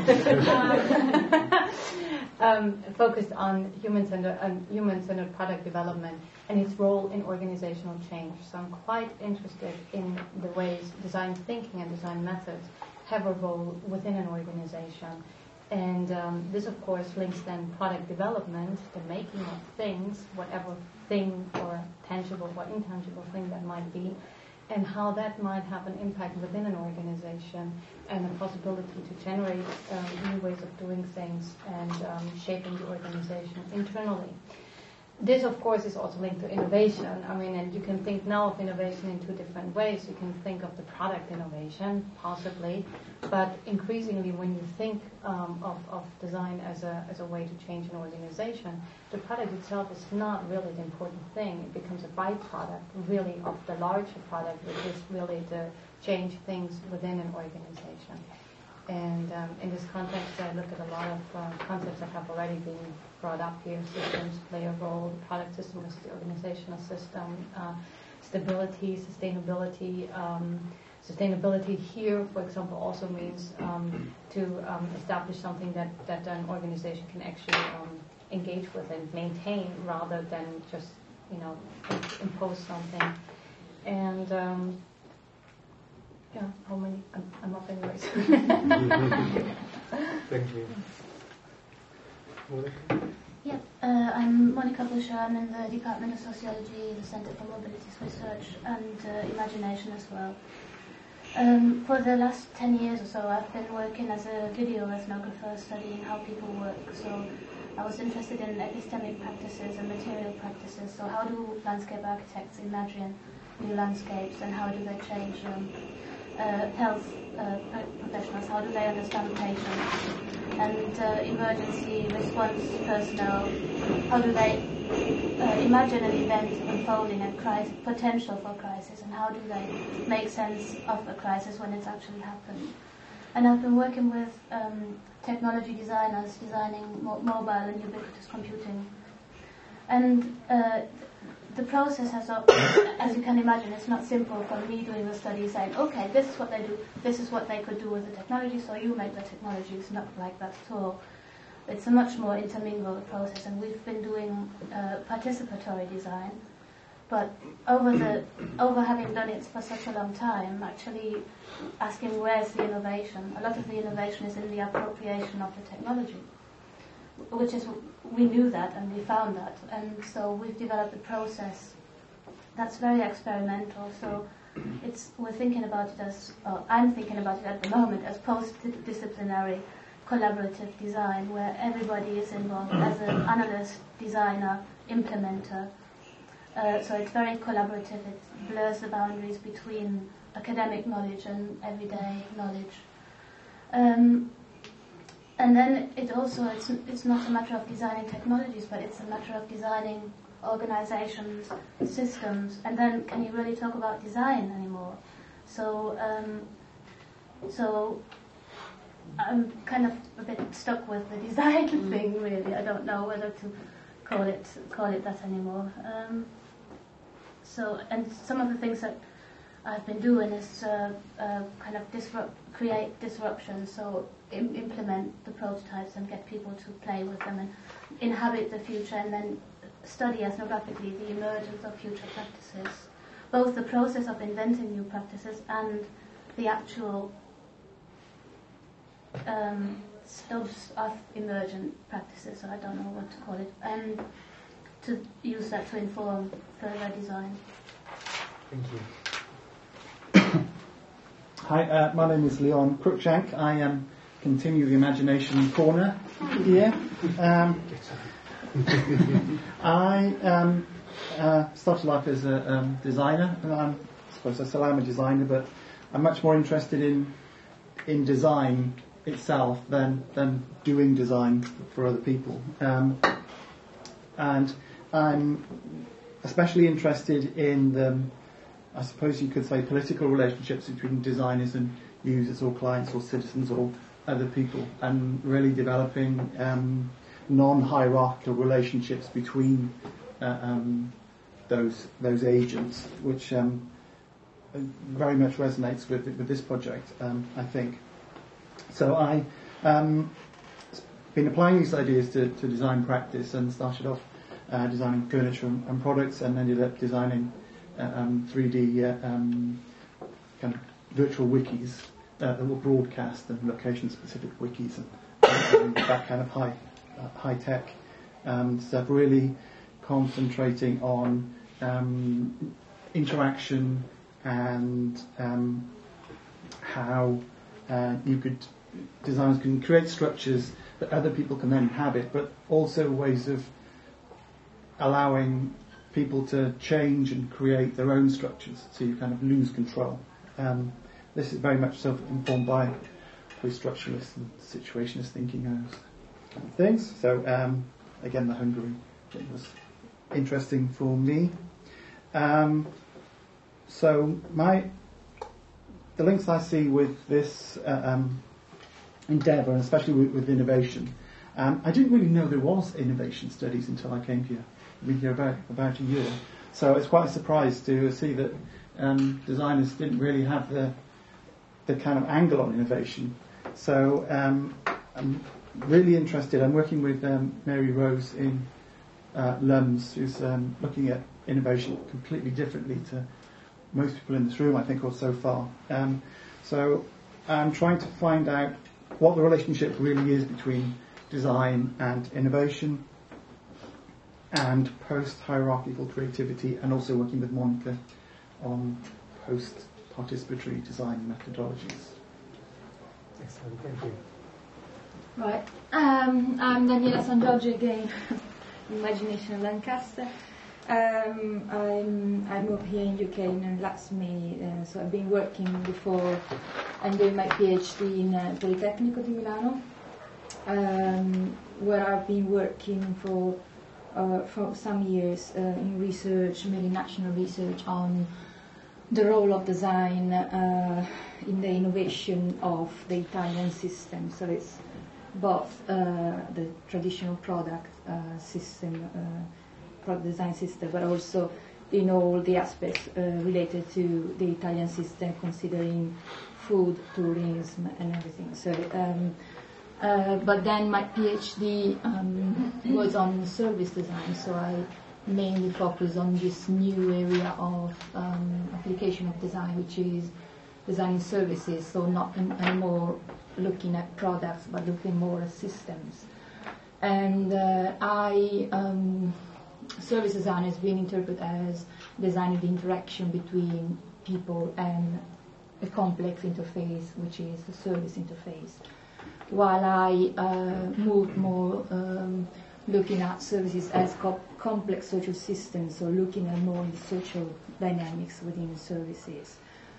Focused on human-centered product development and its role in organizational change. So I'm quite interested in the ways design thinking and design methods have a role within an organization. And this, of course, links then product development, the making of things, whatever thing or tangible or intangible thing that might be, and how that might have an impact within an organization, and the possibility to generate new ways of doing things and shaping the organization internally. This, of course, is also linked to innovation. I mean, and you can think now of innovation in two different ways. You can think of the product innovation, possibly, but increasingly when you think of design as a way to change an organization, the product itself is not really the important thing. It becomes a byproduct, really, of the larger product, which is really to change things within an organization. And in this context, I look at a lot of concepts that have already been brought up here. Systems play a role. The product system is the organizational system. Stability, sustainability. Sustainability here, for example, also means to establish something that an organization can actually engage with and maintain, rather than just impose something. And yeah, how many? I'm up anyways. Thank you. Yeah, I'm Monica Buscher. I'm in the Department of Sociology, the Center for Mobilities Research, and Imagination as well. For the last 10 years or so, I've been working as a video ethnographer, studying how people work. So I was interested in epistemic practices and material practices. So how do landscape architects imagine new landscapes, and how do they change health professionals, how do they understand patients, and emergency response personnel, how do they imagine an event unfolding and potential for crisis, and how do they make sense of a crisis when it's actually happened. And I've been working with technology designers designing mobile and ubiquitous computing. And the process has, as you can imagine, it's not simple for me doing the study saying, okay, this is what they do, this is what they could do with the technology, so you make the technology. It's not like that at all. It's a much more intermingled process, and we've been doing participatory design. But over having done it for such a long time, actually asking where's the innovation. A lot of the innovation is in the appropriation of the technology, which is, we knew that and we found that, and so we've developed a process that's very experimental. So we're thinking about it as, I'm thinking about it at the moment as post-disciplinary collaborative design where everybody is involved as an analyst, designer, implementer. So it's very collaborative. It blurs the boundaries between academic knowledge and everyday knowledge. And then it's not a matter of designing technologies, but it's a matter of designing organizations, systems, and then can you really talk about design anymore? So I'm kind of a bit stuck with the design thing, really. I don't know whether to call it that anymore. And some of the things that I've been doing is kind of create disruption, so implement the prototypes and get people to play with them and inhabit the future, and then study ethnographically the emergence of future practices, both the process of inventing new practices and the actual stubs of emergent practices, so I don't know what to call it, and to use that to inform further design. Thank you. Hi, my name is Leon Cruikshank. I continue the Imagination Corner here. I started life as a designer, and I suppose I still am a designer, but I'm much more interested in design itself than doing design for other people. And I'm especially interested in the, I suppose you could say, political relationships between designers and users or clients or citizens or other people, and really developing non-hierarchical relationships between those agents, which very much resonates with this project, I think. So I been applying these ideas to design practice, and started off designing furniture and products, and ended up designing 3D kind of virtual wikis that will broadcast, and location-specific wikis, and that kind of high tech stuff. Really concentrating on interaction and how designers can create structures that other people can then inhabit, but also ways of allowing people to change and create their own structures, so you kind of lose control. This is very much self-informed by post-structuralist and situationist thinking and those kind of things. So again, the Hungary thing was interesting for me. So the links I see with this endeavour, and especially with innovation, I didn't really know there was innovation studies until I came here. I've been here about a year, so it's quite a surprise to see that designers didn't really have the kind of angle on innovation. So I'm really interested. I'm working with Mary Rose in LUMS, who's looking at innovation completely differently to most people in this room, I think, or so far. So I'm trying to find out what the relationship really is between design and innovation and post-hierarchical creativity, and also working with Monica on post-participatory design methodologies. Excellent, thank you. Right, I'm Daniela San Giorgio again, Imagination Lancaster. I moved here in UK in last May, so I've been working before. I'm doing my PhD in Politecnico di Milano, where I've been working for some years in research, mainly national research, on the role of design in the innovation of the Italian system. So it's both the traditional product system, product design system, but also in all the aspects related to the Italian system, considering food, tourism, and everything. So, but then my PhD was on service design, so I mainly focus on this new area of application of design, which is designing services, so not anymore looking at products, but looking more at systems. And service design has been interpreted as designing the interaction between people and a complex interface, which is the service interface. while I moved more looking at services as complex social systems, so looking at more the social dynamics within services.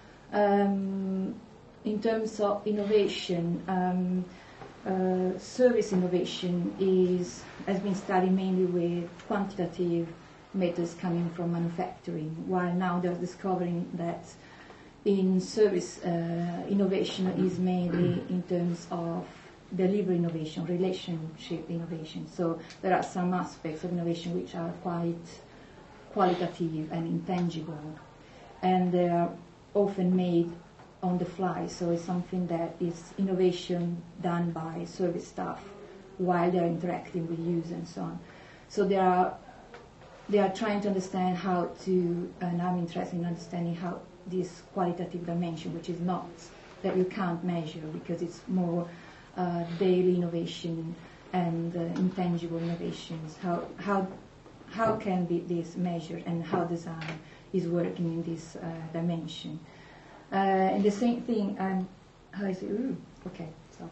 In terms of innovation, service innovation has been studied mainly with quantitative methods coming from manufacturing, while now they're discovering that in service innovation is mainly in terms of delivery innovation, relationship innovation. So there are some aspects of innovation which are quite qualitative and intangible, and they are often made on the fly. So it's something that is innovation done by service staff while they are interacting with users and so on. So they are trying to understand how to, and I'm interested in understanding how this qualitative dimension, which is not that you can't measure because it's more daily innovation and intangible innovations. How can be this measured, and how design is working in this dimension? And the same thing. How is it? Ooh, okay. So.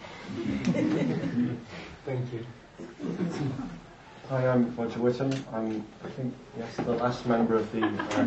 Thank you. Hi, I'm Roger Whittam. I'm, I think, yes, the last member of the...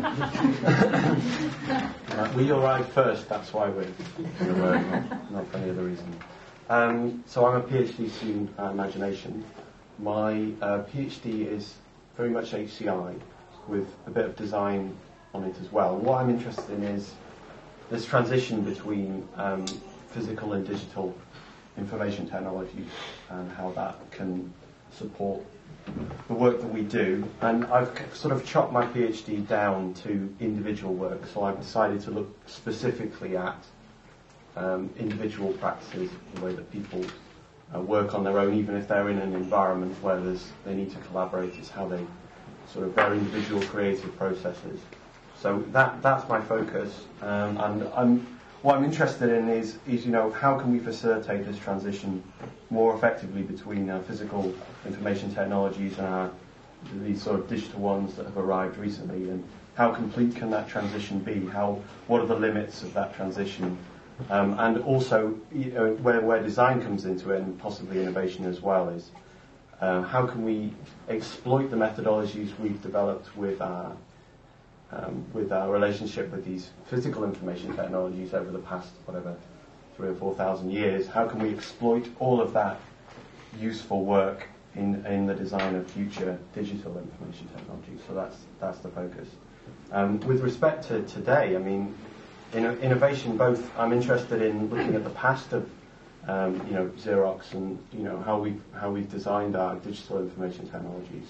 we arrived first, that's why we're not for any other reason. So I'm a PhD student at Imagination. My PhD is very much HCI, with a bit of design on it as well. And what I'm interested in is this transition between physical and digital information technologies and how that can support the work that we do. And I've sort of chopped my PhD down to individual work, so I've decided to look specifically at individual practices, the way that people work on their own, even if they're in an environment where they need to collaborate. It's how they sort of their individual creative processes. So that's my focus, and what I'm interested in is how can we facilitate this transition more effectively between physical information technologies and these sort of digital ones that have arrived recently, and how complete can that transition be? What are the limits of that transition? And also, where design comes into it, and possibly innovation as well, is how can we exploit the methodologies we've developed with our relationship with these physical information technologies over the past, 3,000 or 4,000 years. How can we exploit all of that useful work in the design of future digital information technologies? So that's the focus. With respect to today, I mean, innovation. Both, I'm interested in looking at the past of Xerox and how we've designed our digital information technologies.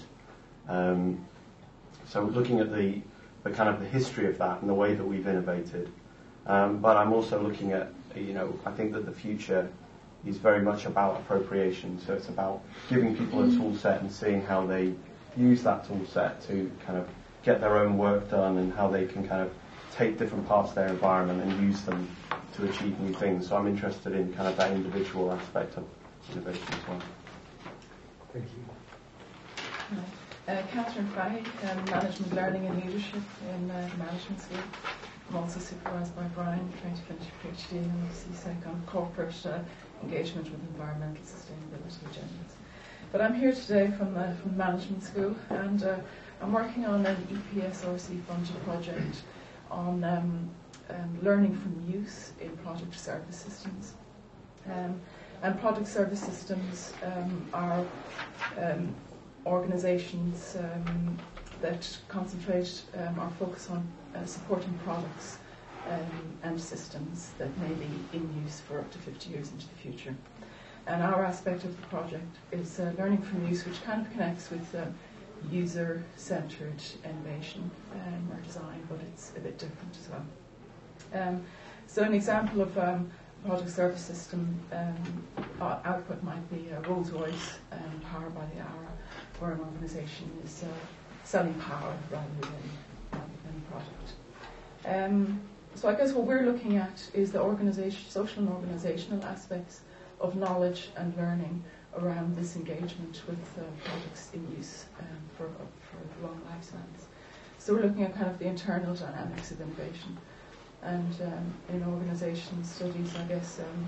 So looking at the kind of the history of that and the way that we've innovated. But I'm also looking at, I think that the future is very much about appropriation. So it's about giving people a tool set and seeing how they use that tool set to kind of get their own work done, and how they can kind of take different parts of their environment and use them to achieve new things. So I'm interested in kind of that individual aspect of innovation as well. Thank you. Catherine Fahey, Management Learning and Leadership in Management School. I'm also supervised by Brian, trying to finish a PhD in CSEC on corporate engagement with environmental sustainability agendas. But I'm here today from Management School, and I'm working on an EPSRC funded project on learning from use in product service systems. And product service systems are organisations that concentrate or focus on supporting products and systems that may be in use for up to 50 years into the future. And our aspect of the project is learning from use, which kind of connects with user-centred innovation or design, but it's a bit different as well. So an example of product service system output might be Rolls-Royce, Power by the Hour, where an organisation is selling power rather than product. So I guess what we're looking at is the social and organisational aspects of knowledge and learning around this engagement with products in use for long lifespans. So we're looking at kind of the internal dynamics of innovation. And in organisation studies, I guess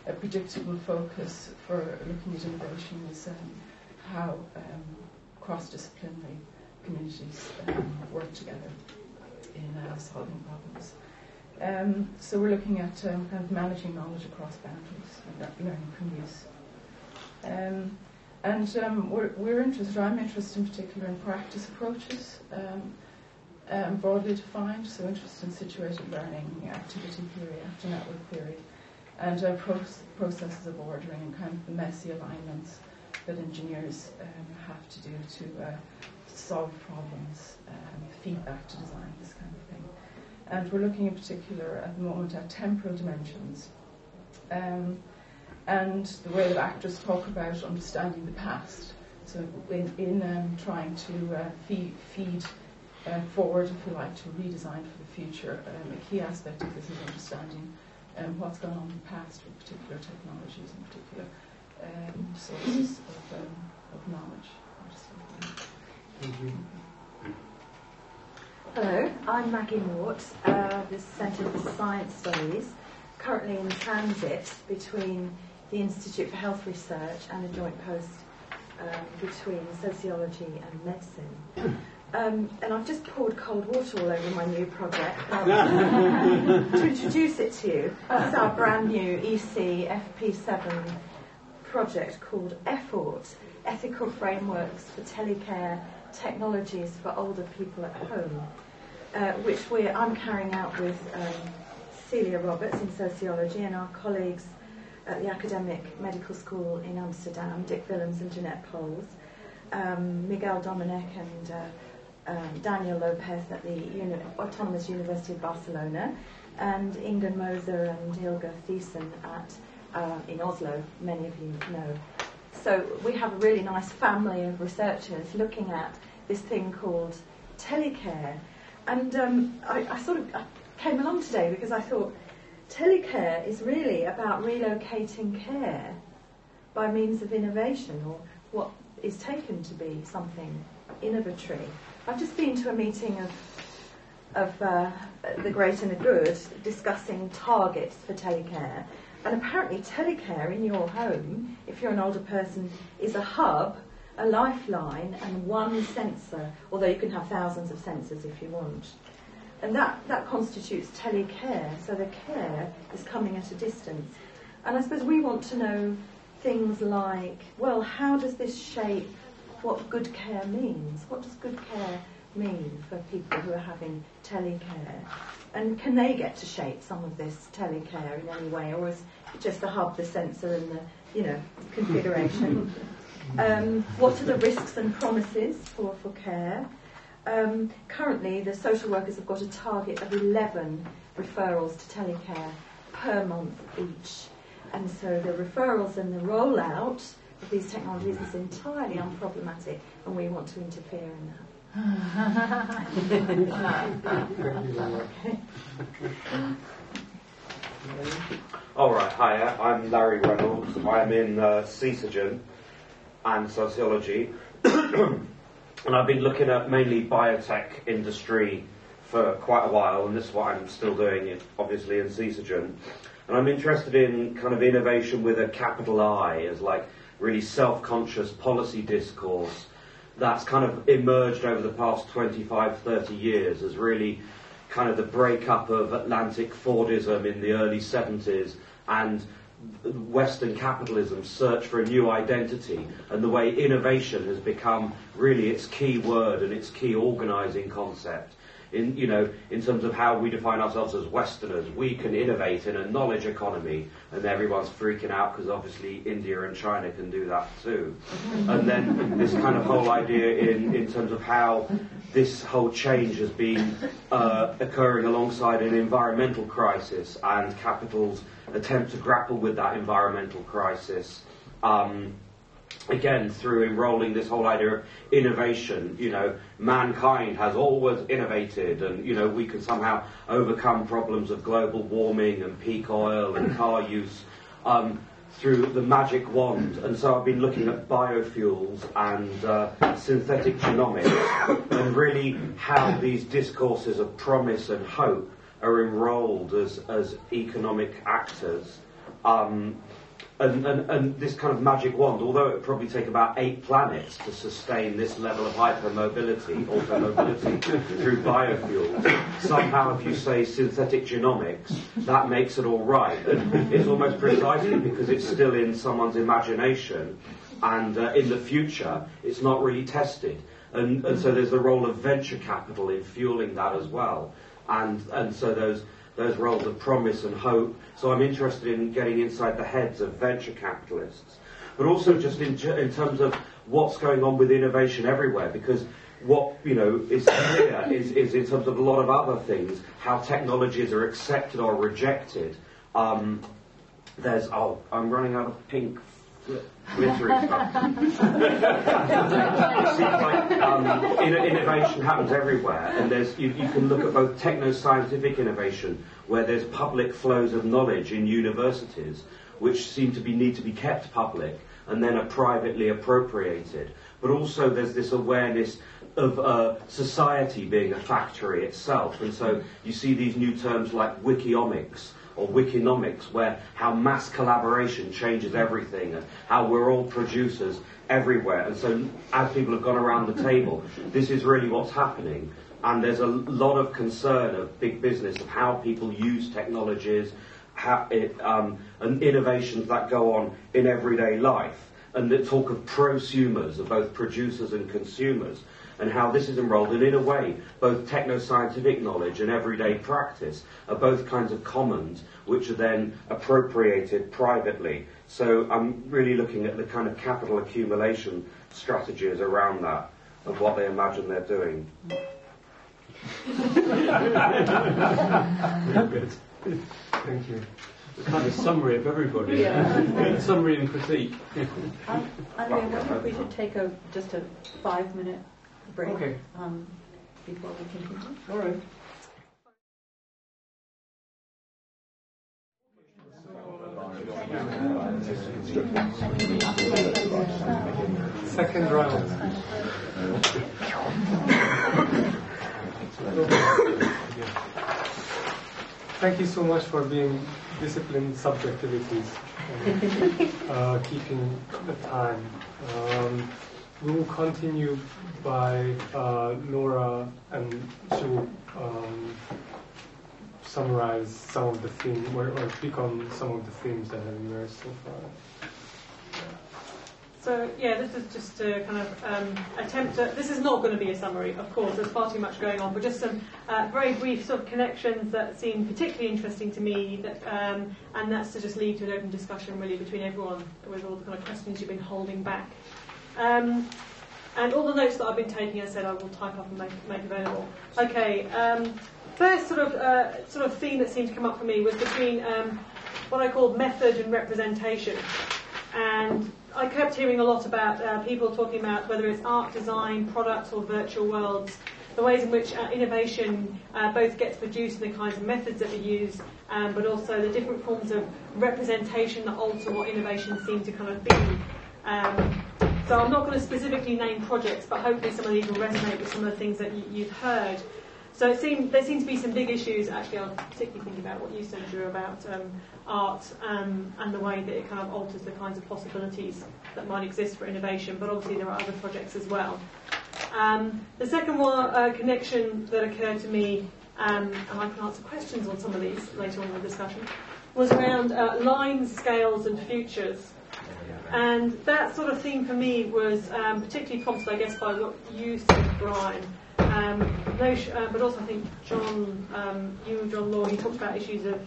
a predictable focus for looking at innovation is how cross-disciplinary communities work together in solving problems. So we're looking at kind of managing knowledge across boundaries and learning from use. I'm interested in particular in practice approaches, broadly defined, so interested in situated learning, activity theory, after network theory, and processes of ordering and kind of the messy alignments that engineers have to do to solve problems, feedback to design, this kind of thing. And we're looking in particular at the moment at temporal dimensions and the way that actors talk about understanding the past. So in trying to feed forward, if you like, to redesign for the future, a key aspect of this is understanding what's gone on in the past with particular technologies and particular sources of knowledge. Thank you. Hello, I'm Maggie Mort, the Centre for Science Studies, currently in transit between the Institute for Health Research and a joint post between sociology and medicine. And I've just poured cold water all over my new project to introduce it to you. This is our brand new EC FP7 project called EFFORT, Ethical Frameworks for Telecare Technologies for Older People at Home, which I'm carrying out with Celia Roberts in sociology and our colleagues at the Academic Medical School in Amsterdam, Dick Willems and Jeanette Pols, Miguel Dominic and Daniel Lopez at the Autonomous University of Barcelona, and Ingun Moser and Hilga Thiessen in Oslo, many of you know. So we have a really nice family of researchers looking at this thing called telecare. And I came along today because I thought telecare is really about relocating care by means of innovation, or what is taken to be something innovatory. I've just been to a meeting of the great and the good discussing targets for telecare. And apparently telecare in your home, if you're an older person, is a hub, a lifeline, and one sensor, although you can have thousands of sensors if you want. And that constitutes telecare, so the care is coming at a distance. And I suppose we want to know things like, well, how does this shape what good care means? What does good care mean for people who are having telecare? And can they get to shape some of this telecare in any way, or is it just the hub, the sensor, and the configuration? What are the risks and promises for care? Currently, the social workers have got a target of 11 referrals to telecare per month each, and so the referrals and the rollout of these technologies is entirely unproblematic, and we want to interfere in that. All right, hi, I'm Larry Reynolds. I'm in CISAGEN and sociology, and I've been looking at mainly biotech industry for quite a while, and this is what I'm still doing, obviously, in CISAGEN. And I'm interested in kind of innovation with a capital I, as like really self-conscious policy discourse that's kind of emerged over the past 25, 30 years as really kind of the breakup of Atlantic Fordism in the early 70s and Western capitalism's search for a new identity, and the way innovation has become really its key word and its key organising concept. In terms of how we define ourselves as Westerners, we can innovate in a knowledge economy, and everyone's freaking out because obviously India and China can do that too. And then this kind of whole idea in terms of how this whole change has been occurring alongside an environmental crisis and capital's attempt to grapple with that environmental crisis. Again, through enrolling this whole idea of innovation, mankind has always innovated, and, we can somehow overcome problems of global warming and peak oil and car use through the magic wand. And so I've been looking at biofuels and synthetic genomics, and really how these discourses of promise and hope are enrolled as economic actors. And this kind of magic wand, although it would probably take about 8 planets to sustain this level of automobility through biofuels, somehow if you say synthetic genomics, that makes it all right. And it's almost precisely because it's still in someone's imagination, and in the future it's not really tested. And so there's the role of venture capital in fueling that as well. And so those roles of promise and hope. So I'm interested in getting inside the heads of venture capitalists, but also just in terms of what's going on with innovation everywhere, because what is clear is in terms of a lot of other things, how technologies are accepted or rejected. I'm running out of pink glittery stuff. It seems like innovation happens everywhere, and you can look at both techno-scientific innovation, where there's public flows of knowledge in universities, which seem to need to be kept public, and then are privately appropriated. But also there's this awareness of society being a factory itself, and so you see these new terms like wikiomics, or wikinomics, where how mass collaboration changes everything, and how we're all producers everywhere. And so as people have gone around the table, this is really what's happening. And there's a lot of concern of big business of how people use technologies, and innovations that go on in everyday life. And the talk of prosumers, of both producers and consumers, and how this is enrolled. And in a way, both techno-scientific knowledge and everyday practice are both kinds of commons, which are then appropriated privately. So I'm really looking at the kind of capital accumulation strategies around that, of what they imagine they're doing. Good. Thank you. The kind of summary of everybody. Yeah. Summary and critique. Andrea, I wonder if we should take just a 5-minute break before we continue. All right. Second round. Thank you so much for being disciplined subjectivities and keeping the time. We will continue by Laura, and she will summarize some of the themes, or pick on some of the themes that have emerged so far. So yeah, this is just to kind of attempt to, this is not going to be a summary, of course, there's far too much going on, but just some very brief sort of connections that seem particularly interesting to me, that, and that's to just lead to an open discussion really between everyone with all the kind of questions you've been holding back. And all the notes that I've been taking, as I said, I will type up and make available. Okay, first sort of theme that seemed to come up for me was between what I called method and representation. And I kept hearing a lot about people talking about whether it's art, design, products or virtual worlds, the ways in which innovation both gets produced and the kinds of methods that we use, but also the different forms of representation that alter what innovations seem to kind of be. So I'm not going to specifically name projects, but hopefully some of these will resonate with some of the things that you've heard. So there seem to be some big issues. Actually, I was particularly thinking about what you said, Drew, about art and the way that it kind of alters the kinds of possibilities that might exist for innovation. But obviously there are other projects as well. The second one, connection that occurred to me, and I can answer questions on some of these later on in the discussion, was around lines, scales and futures. And that sort of theme for me was particularly prompted, I guess, by what you said, Brian. But also I think John Law, he talked about issues of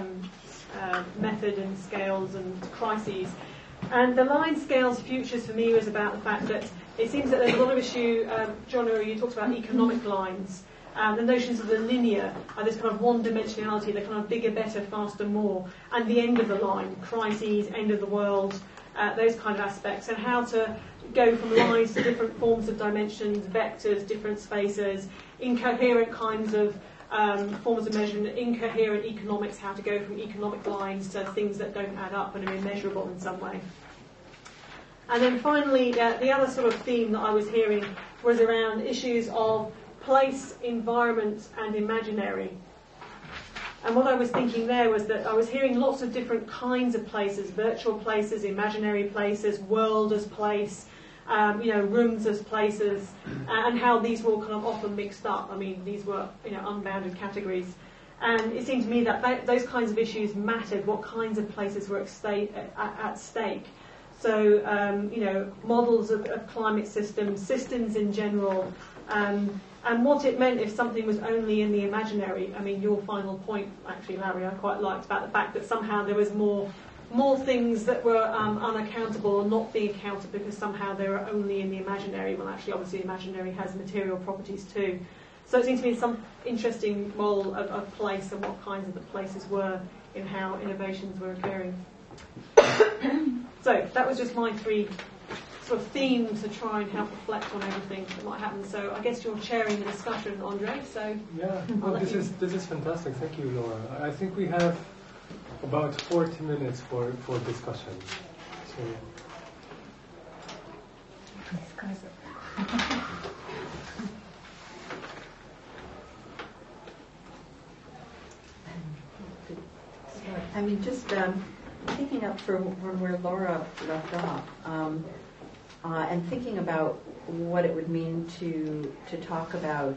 method and scales and crises. And the line, scales, futures for me was about the fact that it seems that there's a lot of issue, John, you talked about economic lines. The notions of the linear are this kind of one-dimensionality, the kind of bigger, better, faster, more, and the end of the line, crises, end of the world, those kind of aspects, and how to go from lines to different forms of dimensions, vectors, different spaces, incoherent kinds of forms of measurement, incoherent economics, how to go from economic lines to things that don't add up and are immeasurable in some way. And then finally, the other sort of theme that I was hearing was around issues of place, environment and imaginary. And what I was thinking there was that I was hearing lots of different kinds of places, virtual places, imaginary places, world as place, rooms as places, and how these were all kind of often mixed up. I mean, these were, unbounded categories. And it seemed to me that those kinds of issues mattered, what kinds of places were at stake. So, models of climate systems in general, and what it meant if something was only in the imaginary. I mean, your final point, actually, Larry, I quite liked about the fact that somehow there was more things that were unaccountable or not being counted because somehow they were only in the imaginary. Well, actually, obviously, imaginary has material properties too. So it seems to me some interesting model of place and what kinds of the places were in how innovations were occurring. So that was just my 3 sort of themes to try and help reflect on everything that might happen. So I guess you're chairing the discussion, Andre. So yeah, well, this is fantastic. Thank you, Laura. I think we have about 40 minutes for discussion. So. I mean, just picking up from where Laura left off, and thinking about what it would mean to talk about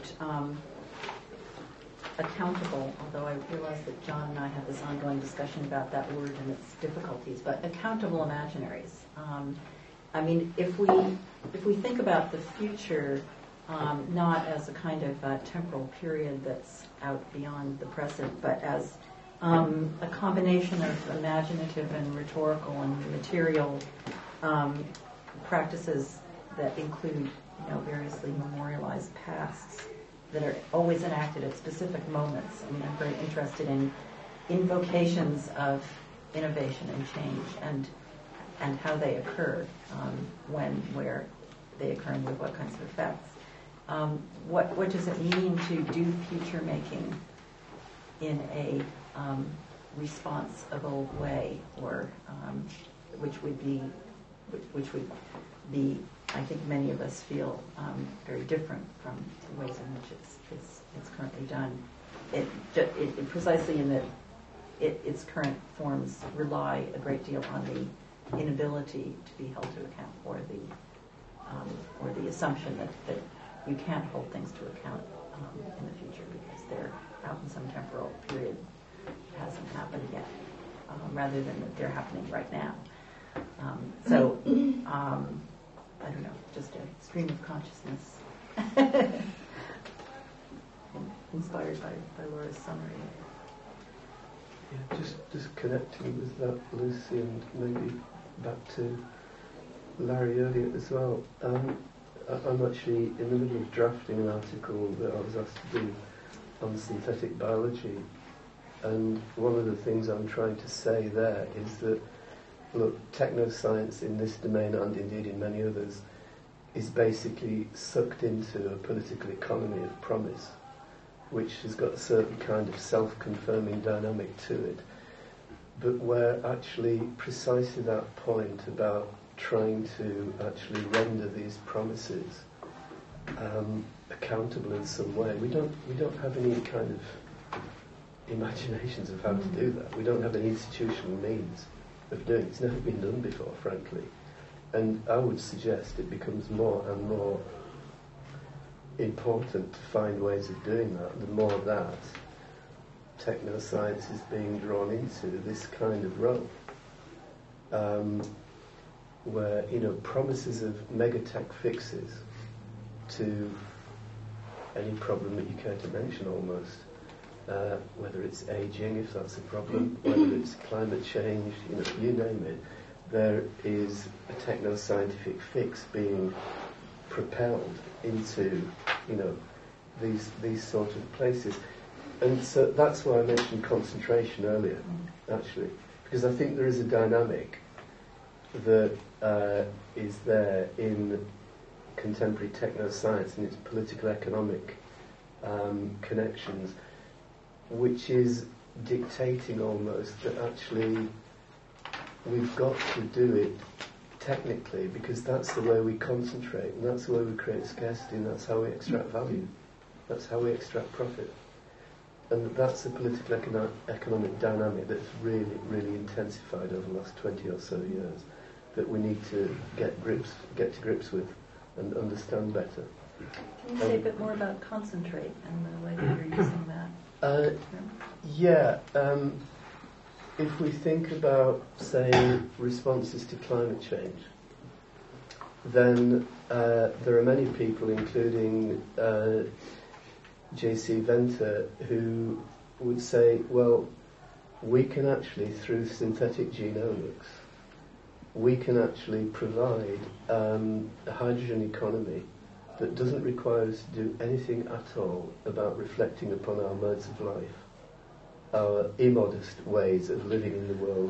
accountable, although I realize that John and I had this ongoing discussion about that word and its difficulties, but accountable imaginaries. I mean, if we think about the future not as a kind of temporal period that's out beyond the present, but as a combination of imaginative and rhetorical and material practices that include, variously memorialized pasts that are always enacted at specific moments. I mean, I'm very interested in invocations of innovation and change and how they occur, when, where they occur, and with what kinds of effects. What does it mean to do future making in a responsible way, or which would be, I think many of us feel very different from the ways in which it's currently done. It precisely in that its current forms rely a great deal on the inability to be held to account, or the assumption that you can't hold things to account in the future because they're out in some temporal period. It hasn't happened yet, rather than that they're happening right now. I don't know, just a stream of consciousness inspired by Laura's summary. Yeah, just connecting with that, Lucy, and maybe back to Larry earlier as well. I'm actually in the middle of drafting an article that I was asked to do on synthetic biology, and one of the things I'm trying to say there is that, look, technoscience in this domain, and indeed in many others, is basically sucked into a political economy of promise, which has got a certain kind of self-confirming dynamic to it, but where actually precisely that point about trying to actually render these promises accountable in some way, we don't have any kind of imaginations of how to do that. We don't have any institutional means of doing it. It's never been done before, frankly. And I would suggest it becomes more and more important to find ways of doing that. The more that technoscience is being drawn into this kind of role, where, promises of megatech fixes to any problem that you care to mention almost, whether it's aging, if that's a problem, whether it's climate change, you name it, there is a techno-scientific fix being propelled into, these sort of places. And so that's why I mentioned concentration earlier, actually, because I think there is a dynamic that is there in contemporary techno-science and its political economic connections, which is dictating almost that actually we've got to do it technically, because that's the way we concentrate, and that's the way we create scarcity, and that's how we extract value, that's how we extract profit. And that's a political economic dynamic that's really, really intensified over the last 20 or so years, that we need to get to grips with and understand better. Can you say a bit more about concentrate and the way that you're using that? If we think about, say, responses to climate change, then there are many people, including J.C. Venter, who would say, well, we can actually, through synthetic genomics, we can actually provide a hydrogen economy that doesn't require us to do anything at all about reflecting upon our modes of life, our immodest ways of living in the world.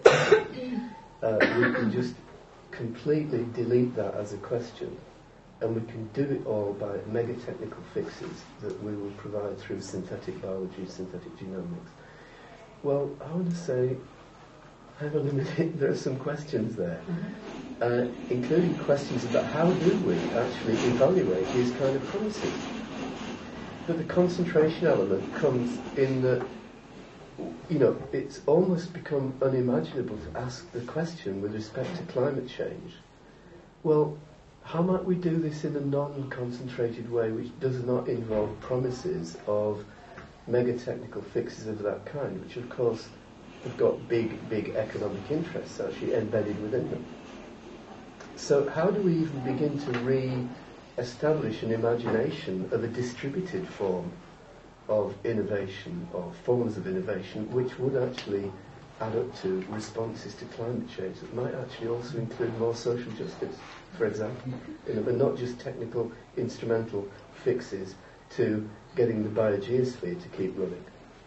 We can just completely delete that as a question, and we can do it all by mega technical fixes that we will provide through synthetic biology, synthetic genomics. Well, I want to say, hang on a minute, there are some questions there, including questions about how do we actually evaluate these kind of promises. But the concentration element comes in that, it's almost become unimaginable to ask the question with respect to climate change. Well, how might we do this in a non-concentrated way which does not involve promises of mega-technical fixes of that kind, which of course have got big economic interests actually embedded within them. So how do we even begin to re-establish an imagination of a distributed form of innovation, or forms of innovation, which would actually add up to responses to climate change that might actually also include more social justice, for example, but not just technical instrumental fixes to getting the biogeosphere to keep running.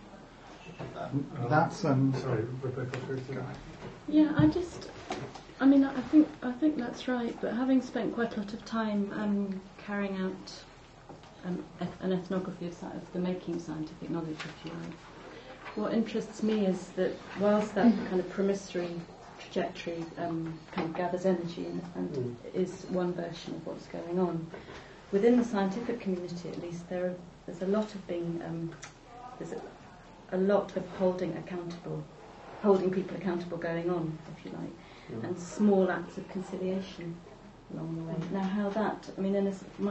Sorry, Rebecca, first. Yeah, I think that's right. But having spent quite a lot of time carrying out an ethnography of the making scientific knowledge, if you like, what interests me is that whilst that kind of promissory trajectory kind of gathers energy and is one version of what's going on, within the scientific community, at least, there's a lot of being there's a lot of holding people accountable going on, if you like, and small acts of conciliation along the way. Now, how that, I don't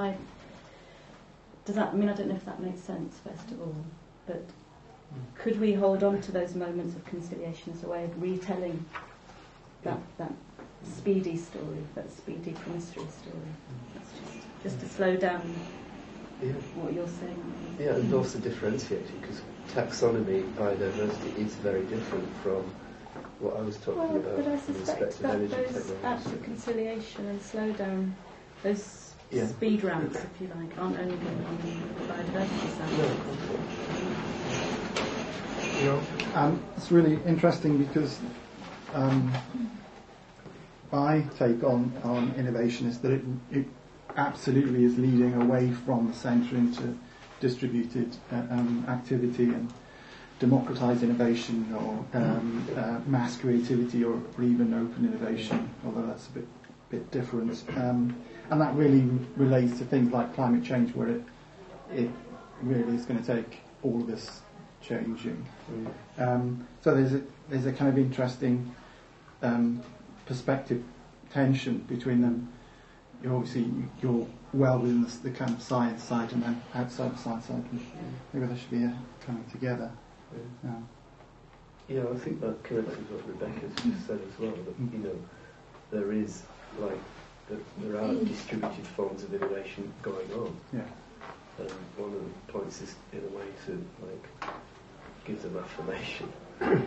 know if that makes sense, first of all, but could we hold on to those moments of conciliation as a way of retelling that speedy story, that speedy promissory story? That's just to slow down what you're saying. Yeah, and also differentiating, because taxonomy, biodiversity, is very different from what I was talking about. But I in respect suspect of that energy those technology. acts of conciliation and slow down, those speed ramps, if you like, aren't only on the biodiversity side. It's really interesting because my take on innovation is that it absolutely is leading away from the centre into distributed activity and democratised innovation or mass creativity or even open innovation, although that's a bit different. And that really relates to things like climate change, where it really is going to take all of us changing. So there's a kind of interesting perspective tension between them. You're well within the kind of science side, and then outside the science side, maybe there should be a coming together. Yeah, I think that connects with what Rebecca's just said as well. That there is there are distributed forms of innovation going on. Yeah. And one of the points is in a way to give them affirmation. Okay,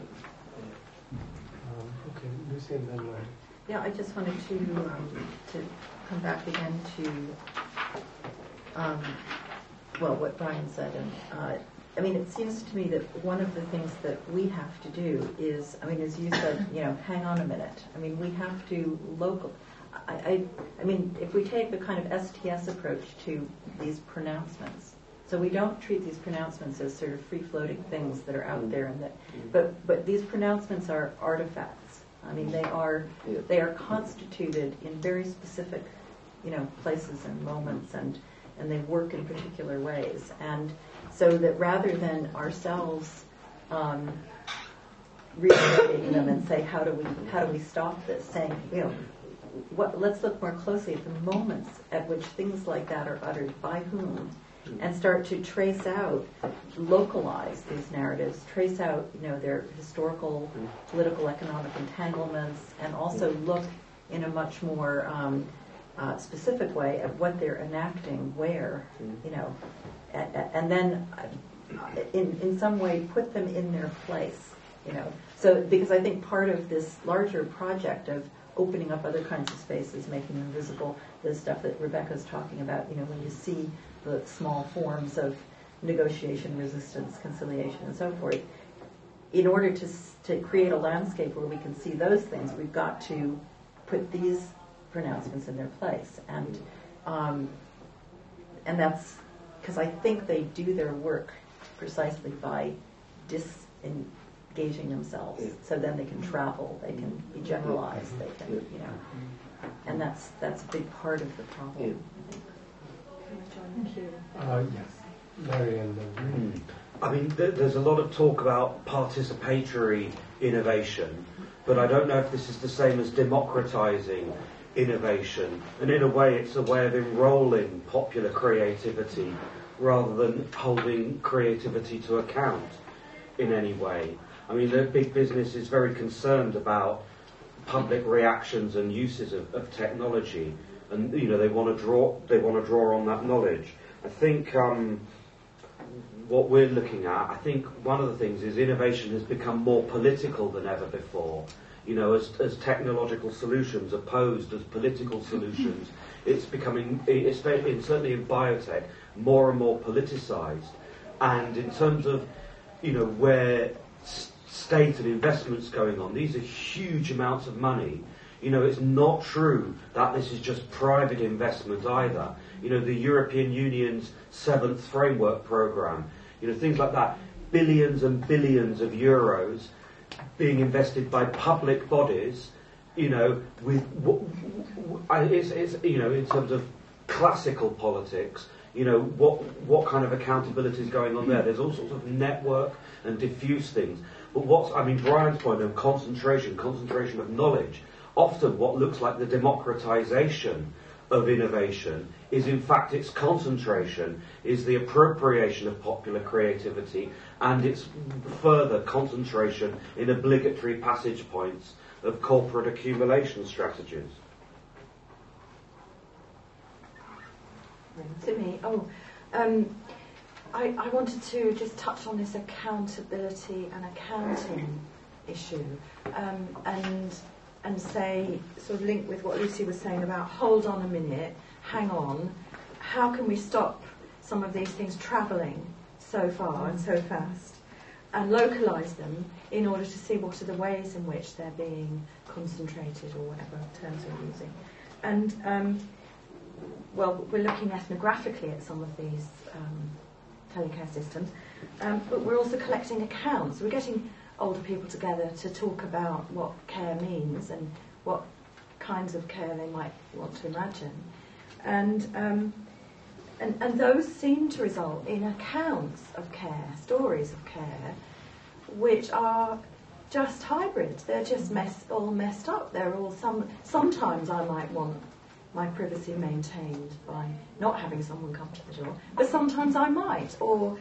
Lucy, and then. Yeah, I just wanted to come back again to what Brian said, and it seems to me that one of the things that we have to do is, as you said, hang on a minute. We have to if we take the kind of STS approach to these pronouncements, so we don't treat these pronouncements as sort of free-floating things that are out there, but these pronouncements are artifacts. They are constituted in very specific, places and moments, and they work in particular ways. And so that rather than ourselves reinterrogating them and say, how do we stop this? Saying, let's look more closely at the moments at which things like that are uttered by whom, and start to trace out, localize these narratives, trace out, their historical, political, economic entanglements, and also look in a much more specific way at what they're enacting, where, and then in some way put them in their place, So, because I think part of this larger project of opening up other kinds of spaces, making them visible, the stuff that Rebecca's talking about, when you see the small forms of negotiation, resistance, conciliation, and so forth, in order to create a landscape where we can see those things, we've got to put these pronouncements in their place. And that's because I think they do their work precisely by disengaging themselves. So then they can travel, they can be generalized, they can, and that's a big part of the problem. Yes, Larry and then. I mean, there's a lot of talk about participatory innovation, but I don't know if this is the same as democratizing innovation. And in a way, it's a way of enrolling popular creativity rather than holding creativity to account in any way. I mean, the big business is very concerned about public reactions and uses of technology, and they want to draw on that knowledge. I think what we're looking at, I think one of the things is innovation has become more political than ever before. As technological solutions opposed as political solutions, it's becoming, certainly in biotech, more and more politicized. And in terms of, where state and investments going on, these are huge amounts of money. It's not true that this is just private investment either. The European Union's 7th framework programme, things like that, billions and billions of euros being invested by public bodies, with it's in terms of classical politics, what kind of accountability is going on there? There's all sorts of network and diffuse things. But Brian's point of concentration of knowledge, often what looks like the democratization of innovation is in fact its concentration, is the appropriation of popular creativity and its further concentration in obligatory passage points of corporate accumulation strategies. To me, I wanted to just touch on this accountability and accounting issue, and say, sort of link with what Lucy was saying about hold on a minute, hang on, how can we stop some of these things travelling so far and so fast, and localise them in order to see what are the ways in which they're being concentrated, or whatever terms we're using. And we're looking ethnographically at some of these telecare systems, but we're also collecting accounts. We're getting older people together to talk about what care means and what kinds of care they might want to imagine, and those seem to result in accounts of care, stories of care, which are just hybrid. They're just all messed up. They're all sometimes I might want my privacy maintained by not having someone come to the door, but sometimes I might, or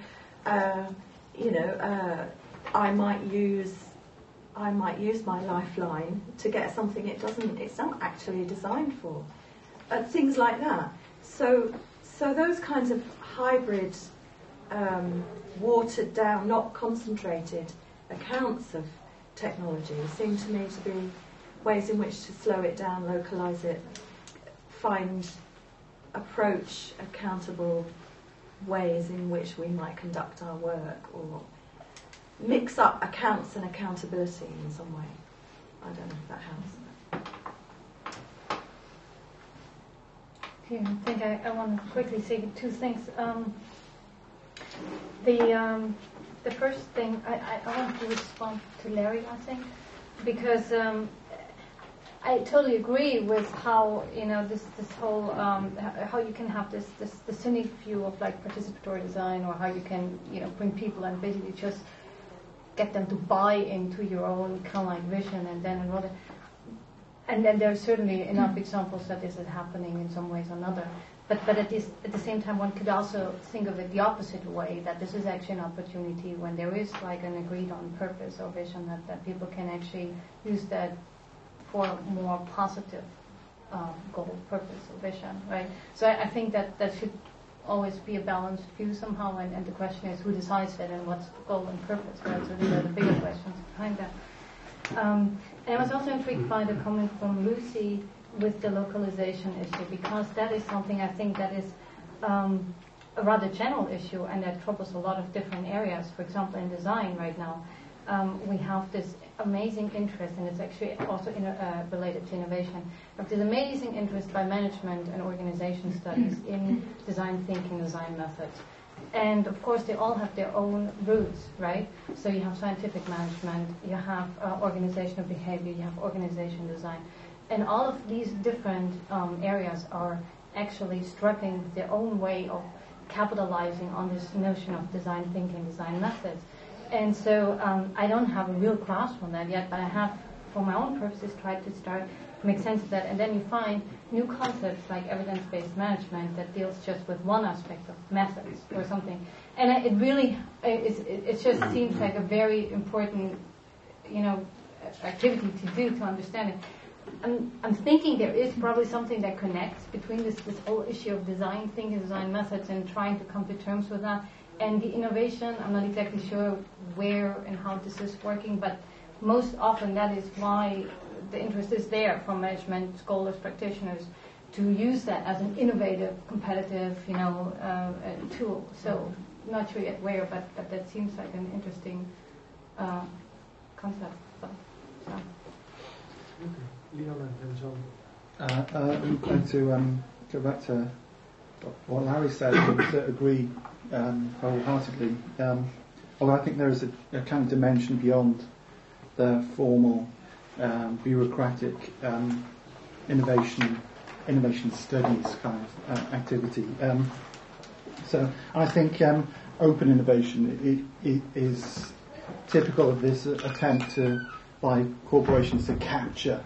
I might use my lifeline to get something it's not actually designed for. Things like that. So those kinds of hybrid, watered down, not concentrated accounts of technology seem to me to be ways in which to slow it down, localise it, approach accountable ways in which we might conduct our work, or mix up accounts and accountability in some way. I don't know if that helps. Okay, I think I want to quickly say two things. The first thing, I want to respond to Larry, I think, because I totally agree with how this whole how you can have this cynic view of like participatory design, or how you can bring people and basically just get them to buy into your own kind of like vision, and then there's certainly enough examples that this is happening in some ways or another. But at the same time, one could also think of it the opposite way, that this is actually an opportunity when there is like an agreed on purpose or vision, that people can actually use that for a more positive goal, purpose, or vision, right? So I think that should always be a balanced view somehow, and the question is who decides that and what's the goal and purpose, right? So these are the bigger questions behind that. And I was also intrigued by the comment from Lucy with the localization issue, because that is something I think that is a rather general issue, and that troubles a lot of different areas. For example, in design right now, we have this amazing interest, and it's actually also related to innovation, of this amazing interest by management and organization studies in design thinking, design methods. And of course, they all have their own roots, right? So you have scientific management, you have organizational behavior, you have organization design. And all of these different areas are actually struggling with their own way of capitalizing on this notion of design thinking, design methods. And so I don't have a real grasp on that yet, but I have, for my own purposes, tried to start to make sense of that. And then you find new concepts like evidence-based management that deals just with one aspect of methods or something. And it really, it just seems like a very important, activity to do to understand it. I'm thinking there is probably something that connects between this whole issue of design thinking, design methods, and trying to come to terms with that, and the innovation. I'm not exactly sure where and how this is working, but most often that is why the interest is there from management, scholars, practitioners, to use that as an innovative, competitive, tool. So not sure yet where, but that seems like an interesting concept. So. Leon and then John. I'm going to go back to what Larry said and agree wholeheartedly. Although I think there is a kind of dimension beyond the formal bureaucratic innovation studies kind of activity. So I think open innovation it is typical of this attempt by corporations to capture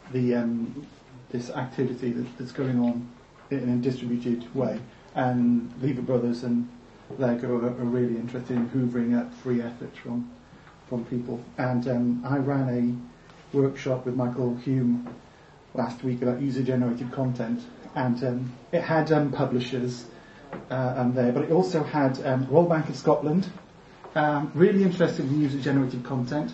this activity that's going on in a distributed way, and Lever Brothers and Lego are really interested in hoovering up free effort from people. And I ran a workshop with Michael Hume last week about user-generated content, and it had publishers there, but it also had Royal Bank of Scotland, really interested in user-generated content.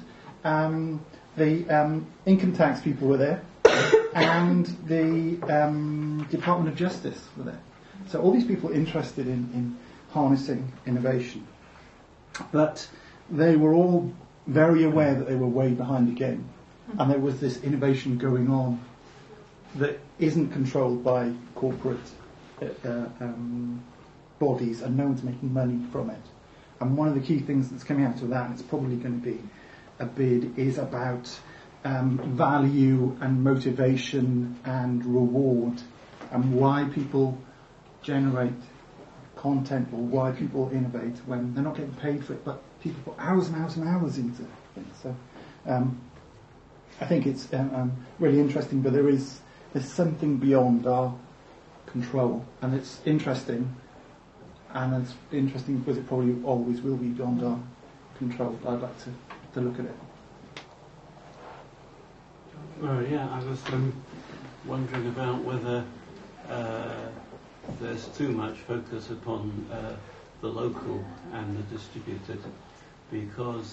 The income tax people were there, and the Department of Justice were there. So all these people interested in harnessing innovation. But they were all very aware that they were way behind the game. And there was this innovation going on that isn't controlled by corporate bodies, and no one's making money from it. And one of the key things that's coming out of that, and it's probably going to be a bid, is about value and motivation and reward, and why people generate content or why people innovate when they're not getting paid for it, but people put hours and hours and hours into things. So I think it's really interesting, but there's something beyond our control, and it's interesting, and it's interesting because it probably always will be beyond our control. I'd like to look at it. I was wondering about whether there's too much focus upon the local and the distributed, because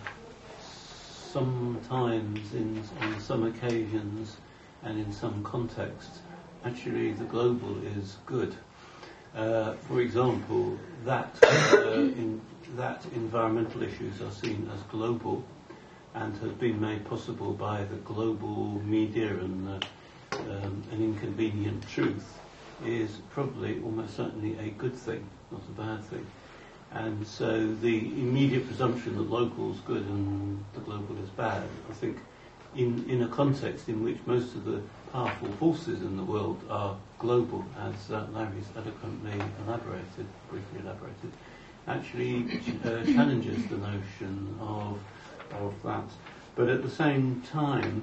sometimes on some occasions and in some contexts, actually the global is good. For example, that environmental issues are seen as global and have been made possible by the global media and an inconvenient truth is probably almost certainly a good thing, not a bad thing. And so the immediate presumption that local is good and the global is bad, I think, in a context in which most of the powerful forces in the world are global, as Larry's eloquently briefly elaborated, actually challenges the notion of that. But at the same time,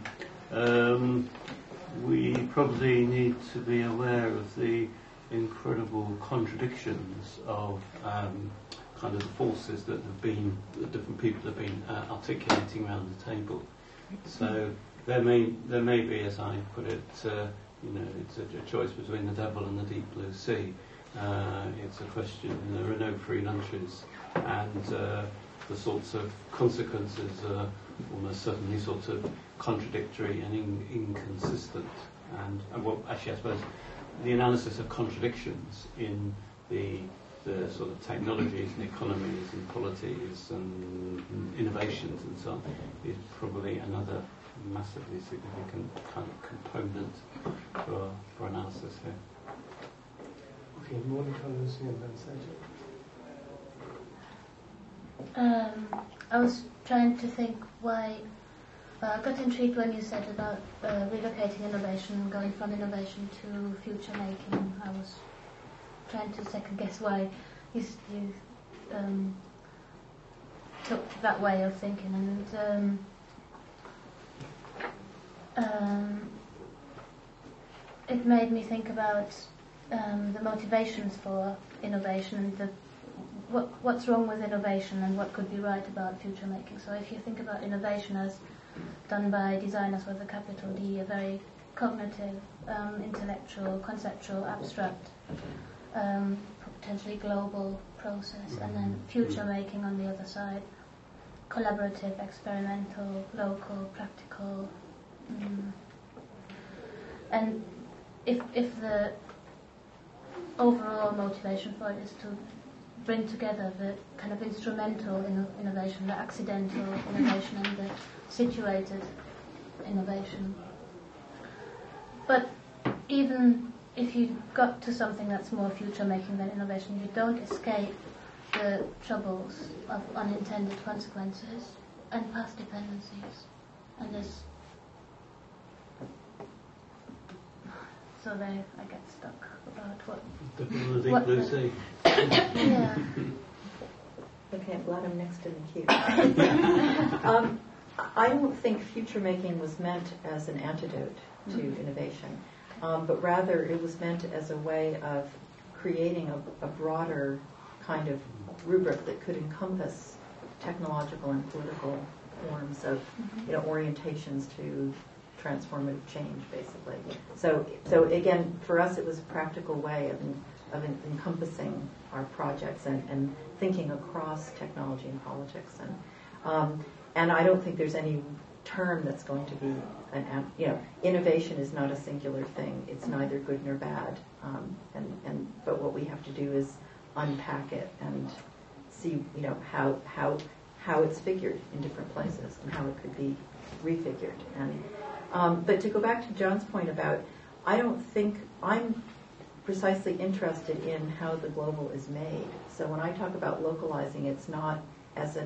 we probably need to be aware of the incredible contradictions of kind of the forces that different people have been articulating around the table. So there may be, as I put it, it's a choice between the devil and the deep blue sea. It's a question. There are no free lunches, and the sorts of consequences are almost certainly sort of contradictory and inconsistent. And well, actually, I suppose the analysis of contradictions in the sort of technologies and economies and polities and innovations and so on is probably another massively significant kind of component for analysis here. Okay, Monica, Lucy, and then Sergio. I was trying to think why. I got intrigued when you said about relocating innovation, going from innovation to future making. I was trying to second guess why you took that way of thinking, and it made me think about the motivations for innovation and what's wrong with innovation and what could be right about future making. So if you think about innovation as done by designers with a capital D, a very cognitive, intellectual, conceptual, abstract, potentially global process, and then future making on the other side, collaborative, experimental, local, practical. And if the overall motivation for it is to bring together the kind of instrumental innovation, the accidental innovation, and the situated innovation. But even if you got to something that's more future-making than innovation, you don't escape the troubles of unintended consequences and past dependencies. And there's... So there I get stuck about what... Yeah. Okay, I'm glad I'm next in the queue. I don't think future making was meant as an antidote to innovation, but rather it was meant as a way of creating a broader kind of rubric that could encompass technological and political forms of orientations to transformative change, basically. So again, for us, it was a practical way of encompassing our projects and thinking across technology and politics. And I don't think there's any term that's going to be innovation is not a singular thing. It's neither good nor bad. But what we have to do is unpack it and see, how it's figured in different places and how it could be refigured. But to go back to John's point about, I don't think I'm precisely interested in how the global is made. So when I talk about localizing, it's not as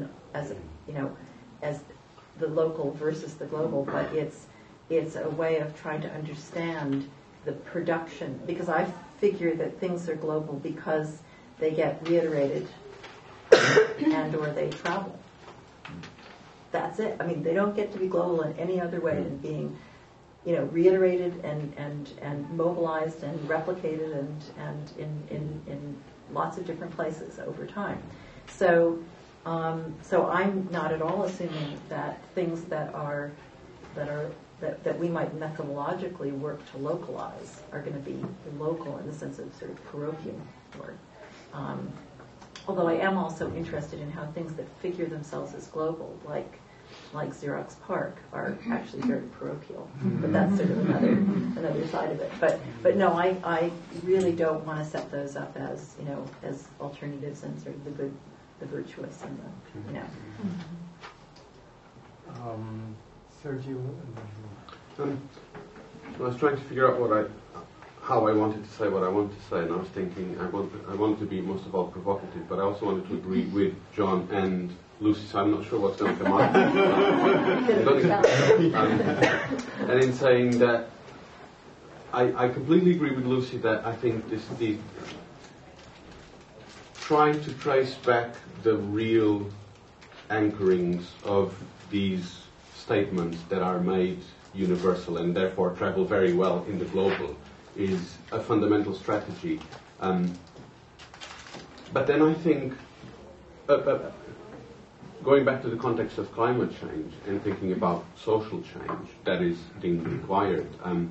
the local versus the global, but it's a way of trying to understand the production, because I figure that things are global because they get reiterated and or they travel. That's it. I mean, they don't get to be global in any other way than being, reiterated and mobilized and replicated and in lots of different places over time. So I'm not at all assuming that things that we might methodologically work to localize are going to be local in the sense of sort of parochial work. Although I am also interested in how things that figure themselves as global, like Xerox PARC, are actually very parochial. But that's sort of another side of it. But no, I really don't want to set those up as as alternatives and sort of the good, the virtuous, and the Sergio. I was trying to figure out how I wanted to say what I wanted to say, and I was thinking I wanted to be most of all provocative, but I also wanted to agree with John and Lucy, so I'm not sure what's going to come out. don't even and in saying that I completely agree with Lucy that I think the trying to trace back the real anchorings of these statements that are made universal and therefore travel very well in the global is a fundamental strategy. But then I think, going back to the context of climate change and thinking about social change that is being required,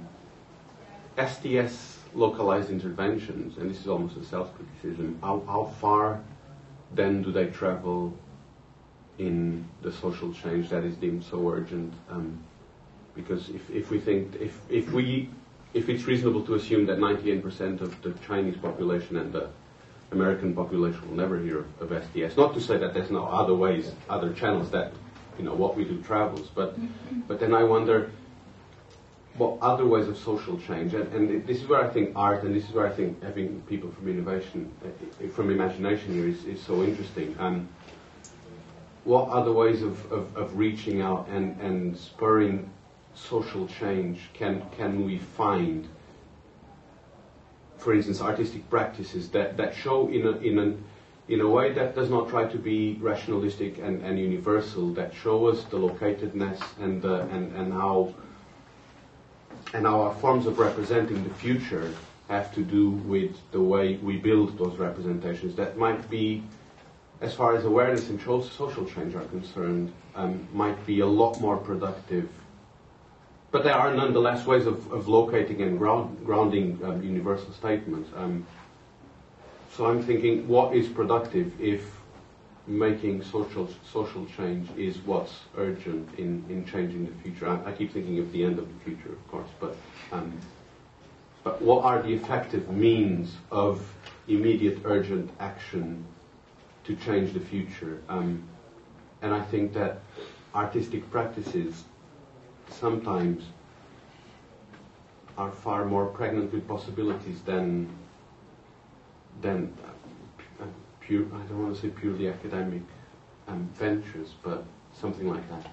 STS localized interventions, and this is almost a self-criticism, how far then do they travel in the social change that is deemed so urgent? Because if we think, if it's reasonable to assume that 98% of the Chinese population and the American population will never hear of STS, not to say that there's no other ways, other channels that, what we do travels, but then I wonder what other ways of social change, and this is where I think art, and this is where I think having people from innovation, from imagination here is so interesting. What other ways of reaching out and spurring social change can we find? For instance, artistic practices that show in a way that does not try to be rationalistic and universal, that show us the locatedness and how our forms of representing the future have to do with the way we build those representations. That might be, as far as awareness and social change are concerned, might be a lot more productive. But there are nonetheless ways of locating and grounding universal statements. So I'm thinking, what is productive if making social change is what's urgent in changing the future? I keep thinking of the end of the future, of course, but what are the effective means of immediate urgent action to change the future? And I think that artistic practices sometimes are far more pregnant with possibilities than pure, I don't want to say purely academic ventures, but something like that.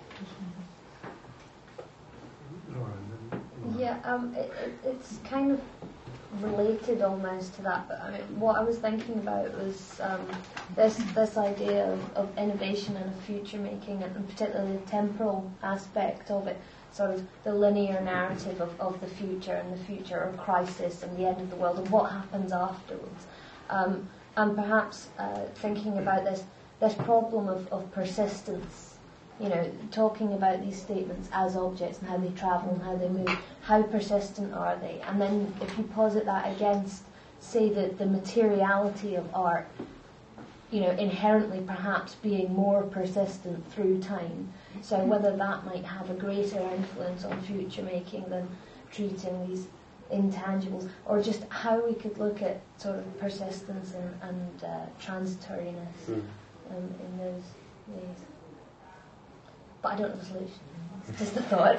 Yeah, it's kind of related almost to that, but I mean, what I was thinking about was this idea of innovation and of future making, and particularly the temporal aspect of it, sort of the linear narrative of the future and the future of crisis and the end of the world and what happens afterwards. And perhaps thinking about this problem of persistence, talking about these statements as objects and how they travel and how they move, how persistent are they? And then if you posit that against, say, the materiality of art, inherently perhaps being more persistent through time. So whether that might have a greater influence on future making than treating these intangibles, or just how we could look at sort of persistence and transitoriness in those ways. But I don't know the solution. It's just a thought.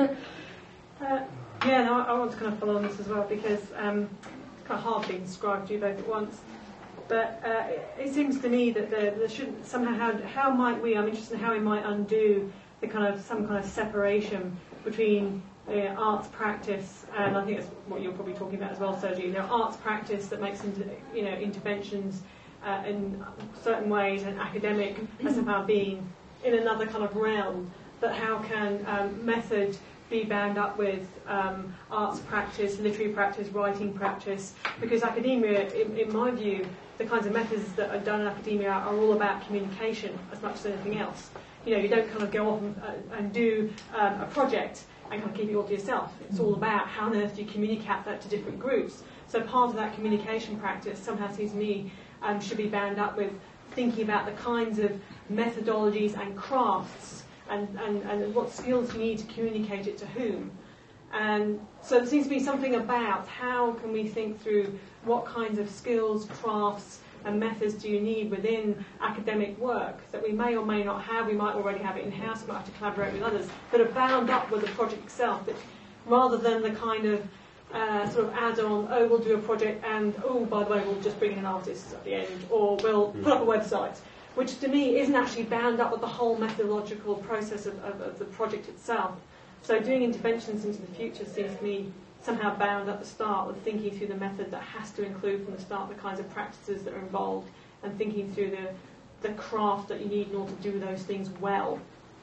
I want to kind of follow on this as well, because it's kind of hard being described to you both at once. But it seems to me that there should somehow, how might we, I'm interested in how we might undo some kind of separation between arts practice, and I think that's what you're probably talking about as well, Sergi. Arts practice that makes interventions in certain ways, and academic as somehow being in another kind of realm. But how can method be bound up with arts practice, literary practice, writing practice? Because academia, in my view, the kinds of methods that are done in academia are all about communication as much as anything else. You don't kind of go off and do a project and kind of keep it all to yourself. It's all about how on earth do you communicate that to different groups. So part of that communication practice somehow seems to me should be bound up with thinking about the kinds of methodologies and crafts and what skills you need to communicate it to whom. And so there seems to be something about how can we think through what kinds of skills, crafts and methods do you need within academic work that we may or may not have. We might already have it in-house, we might have to collaborate with others, that are bound up with the project itself, that rather than the kind of sort of add-on, oh, we'll do a project and, oh, by the way, we'll just bring in an artist at the end, or we'll put up a website. which to me isn't actually bound up with the whole methodological process of the project itself. So doing interventions into the future seems to me somehow bound at the start with thinking through the method that has to include from the start the kinds of practices that are involved, and thinking through the craft that you need in order to do those things well.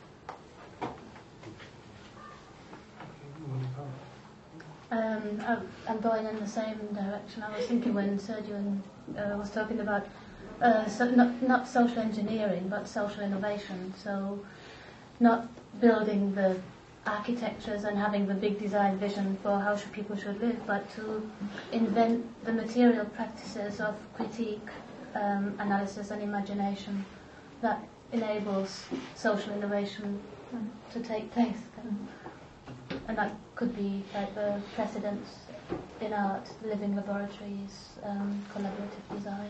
I'm going in the same direction. I was thinking when Sergio was talking about not social engineering but social innovation. So not building the architectures and having the big design vision for how people should live, but to invent the material practices of critique, analysis and imagination that enables social innovation to take place. And that could be like the precedents in art, living laboratories, collaborative design.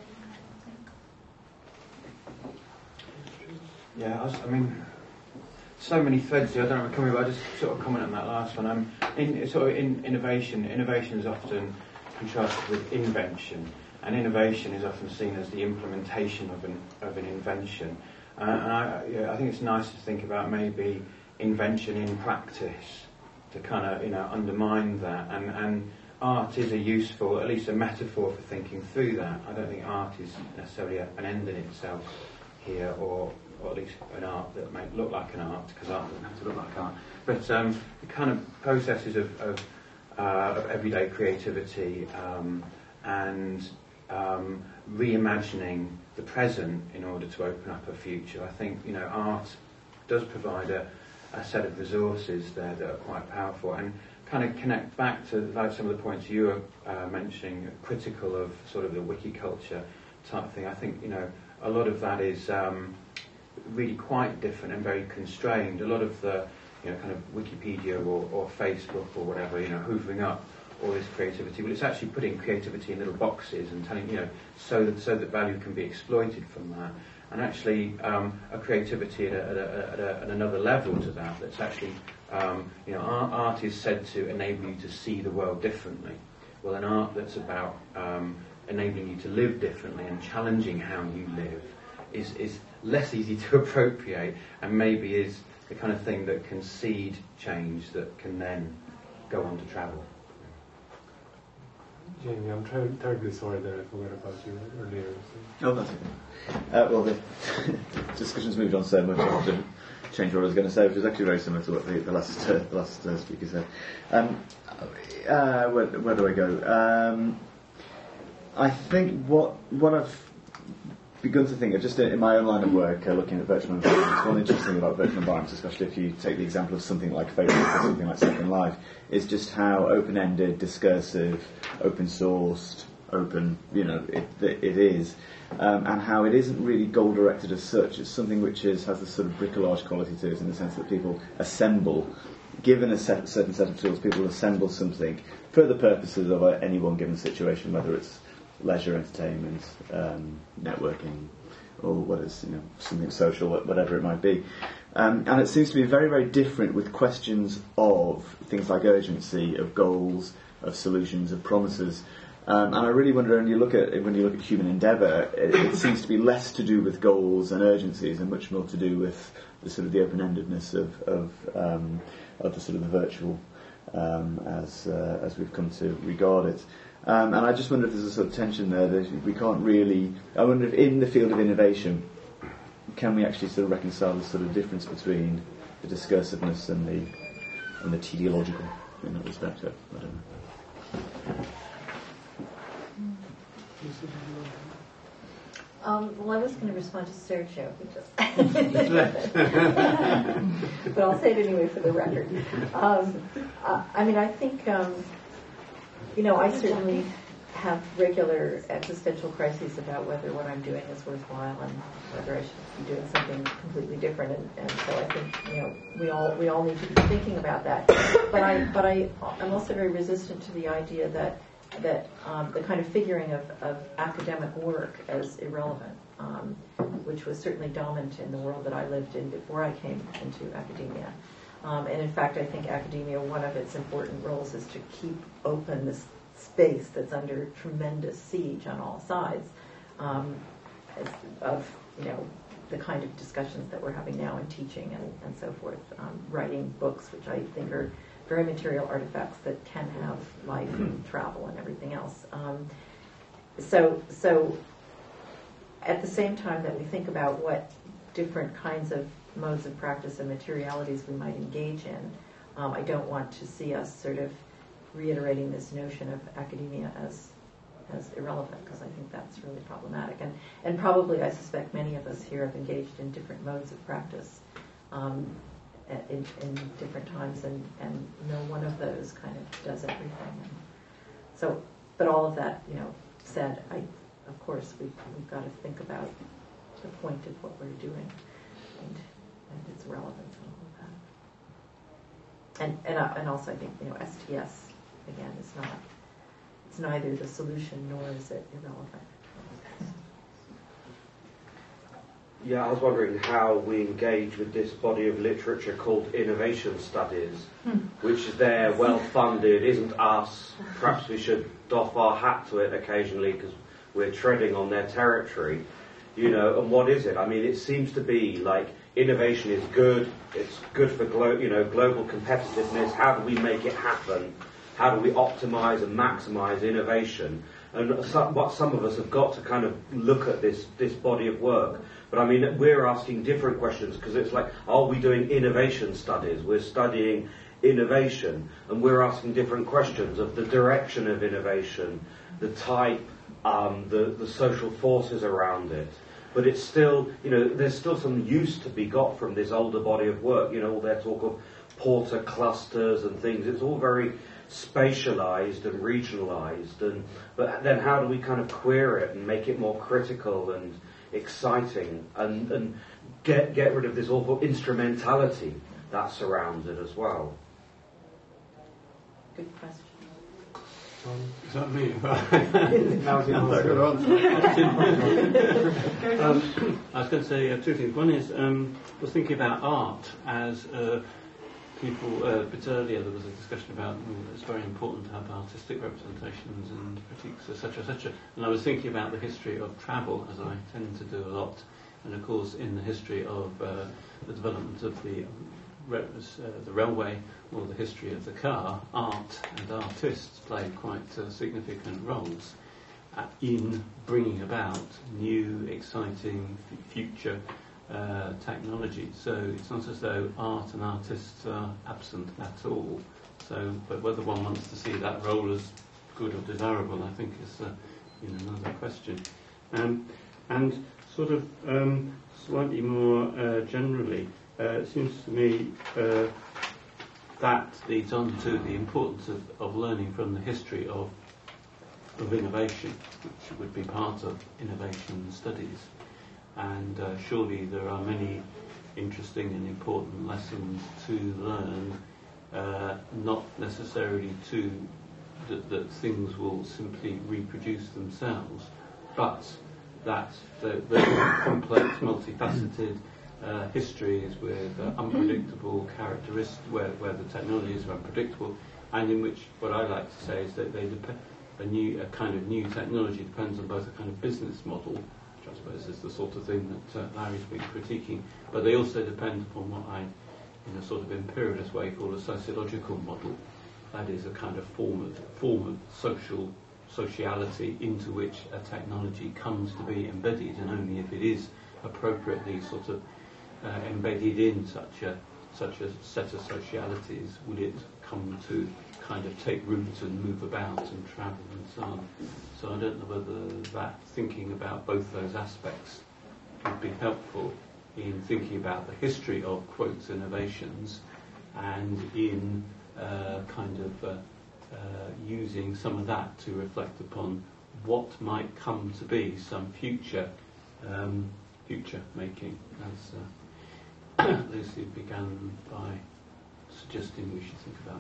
Yeah, I mean, so many threads here. I don't know if I'm coming, but I just sort of comment on that last one. In innovation is often contrasted with invention, and innovation is often seen as the implementation of an invention. And I think it's nice to think about maybe invention in practice to kind of undermine that. And art is a useful, at least a metaphor for thinking through that. I don't think art is necessarily an end in itself here, or at least an art that may look like an art, because art doesn't have to look like art. But the kind of processes of everyday creativity and reimagining the present in order to open up a future. I think art does provide a set of resources there that are quite powerful, and kind of connect back to like some of the points you were mentioning, critical of sort of the wiki culture type thing. I think a lot of that is really quite different and very constrained. A lot of the kind of Wikipedia or Facebook or whatever, hoovering up all this creativity. Well, it's actually putting creativity in little boxes and telling so that value can be exploited from that. And actually, a creativity at another level to that. That's actually, art is said to enable you to see the world differently. Well, an art that's about enabling you to live differently and challenging how you live is less easy to appropriate, and maybe is the kind of thing that can seed change that can then go on to travel. Jamie, I'm terribly sorry that I forgot about you earlier. So. Oh, that's okay. Well, the discussion's moved on so much, I have to change what I was going to say, which is actually very similar to what the last speaker said. Where do I go? I think what I've begun to think of, just in my own line of work, looking at virtual environments, one interesting thing about virtual environments, especially if you take the example of something like Facebook or something like Second Life, is just how open-ended, discursive, open-sourced, open, it is, and how it isn't really goal-directed as such. It's something which has a sort of bricolage quality to it, in the sense that people assemble, given a certain set of tools, people assemble something for the purposes of any one given situation, whether it's leisure, entertainment, networking, or what is something social, whatever it might be. And it seems to be very, very different with questions of things like urgency, of goals, of solutions, of promises. And I really wonder, when you look at human endeavour, it seems to be less to do with goals and urgencies, and much more to do with the sort of the open-endedness of the sort of the virtual as we've come to regard it. And I just wonder if there's a sort of tension there that we can't really. I wonder if in the field of innovation, can we actually sort of reconcile the sort of difference between the discursiveness and the teleological in that respect? I don't know. Well, I was going to respond to Sergio, but I'll say it anyway for the record. I think. I certainly have regular existential crises about whether what I'm doing is worthwhile and whether I should be doing something completely different. And so I think we all need to be thinking about that. But I'm also very resistant to the idea that the kind of figuring of academic work as irrelevant, which was certainly dominant in the world that I lived in before I came into academia. And in fact, I think academia, one of its important roles is to keep open this space that's under tremendous siege on all sides of the kind of discussions that we're having now in teaching and so forth, writing books, which I think are very material artifacts that can have life and travel and everything else. So at the same time that we think about what different kinds of modes of practice and materialities we might engage in, I don't want to see us sort of reiterating this notion of academia as irrelevant, because I think that's really problematic. And probably, I suspect, many of us here have engaged in different modes of practice in different times, and no one of those kind of does everything. And so, but all of that, said, of course, we've got to think about the point of what we're doing and its relevance and all of that. And also, I think STS again is not. It's neither the solution nor is it irrelevant. Yeah, I was wondering how we engage with this body of literature called innovation studies, which is there, well funded, isn't us. Perhaps we should doff our hat to it occasionally because we're treading on their territory, and what is it? I mean, it seems to be like innovation is good, it's good for global competitiveness. How do we make it happen? How do we optimize and maximize innovation? And some of us have got to kind of look at this body of work. But I mean, we're asking different questions, because it's like, are we doing innovation studies? We're studying innovation, and we're asking different questions of the direction of innovation, the type, the social forces around it. But it's still, there's still some use to be got from this older body of work. All their talk of Porter clusters and things. It's all very spatialized and regionalized, but then how do we kind of queer it and make it more critical and exciting and get rid of this awful instrumentality that surrounds it as well? Good question. Is that me? That was your answer. I was going to say two things. One is, I was thinking about art as people, a bit earlier there was a discussion about it's very important to have artistic representations and critiques, etc., etc. And I was thinking about the history of travel, as I tend to do a lot, and of course in the history of the development of the railway or the history of the car, art and artists played quite significant roles in bringing about new, exciting, future technology. So it's not as though art and artists are absent at all. So, but whether one wants to see that role as good or desirable, I think is another question. And sort of slightly more generally, it seems to me that leads on to the importance of learning from the history of innovation, which would be part of innovation studies. And surely there are many interesting and important lessons to learn, not necessarily that things will simply reproduce themselves, but that the complex, multifaceted histories with unpredictable characteristics, where the technologies are unpredictable, and in which what I like to say is that a kind of new technology depends on both a kind of business model, which I suppose is the sort of thing that Larry's been critiquing, but they also depend upon what I, in a sort of imperialist way, call a sociological model. That is a kind of form of sociality into which a technology comes to be embedded, and only if it is appropriately sort of embedded in such a set of socialities will it come to kind of take root and move about and travel and so on. So I don't know whether that thinking about both those aspects would be helpful in thinking about the history of quotes innovations, and in using some of that to reflect upon what might come to be some future making, as Lucy began by suggesting we should think about.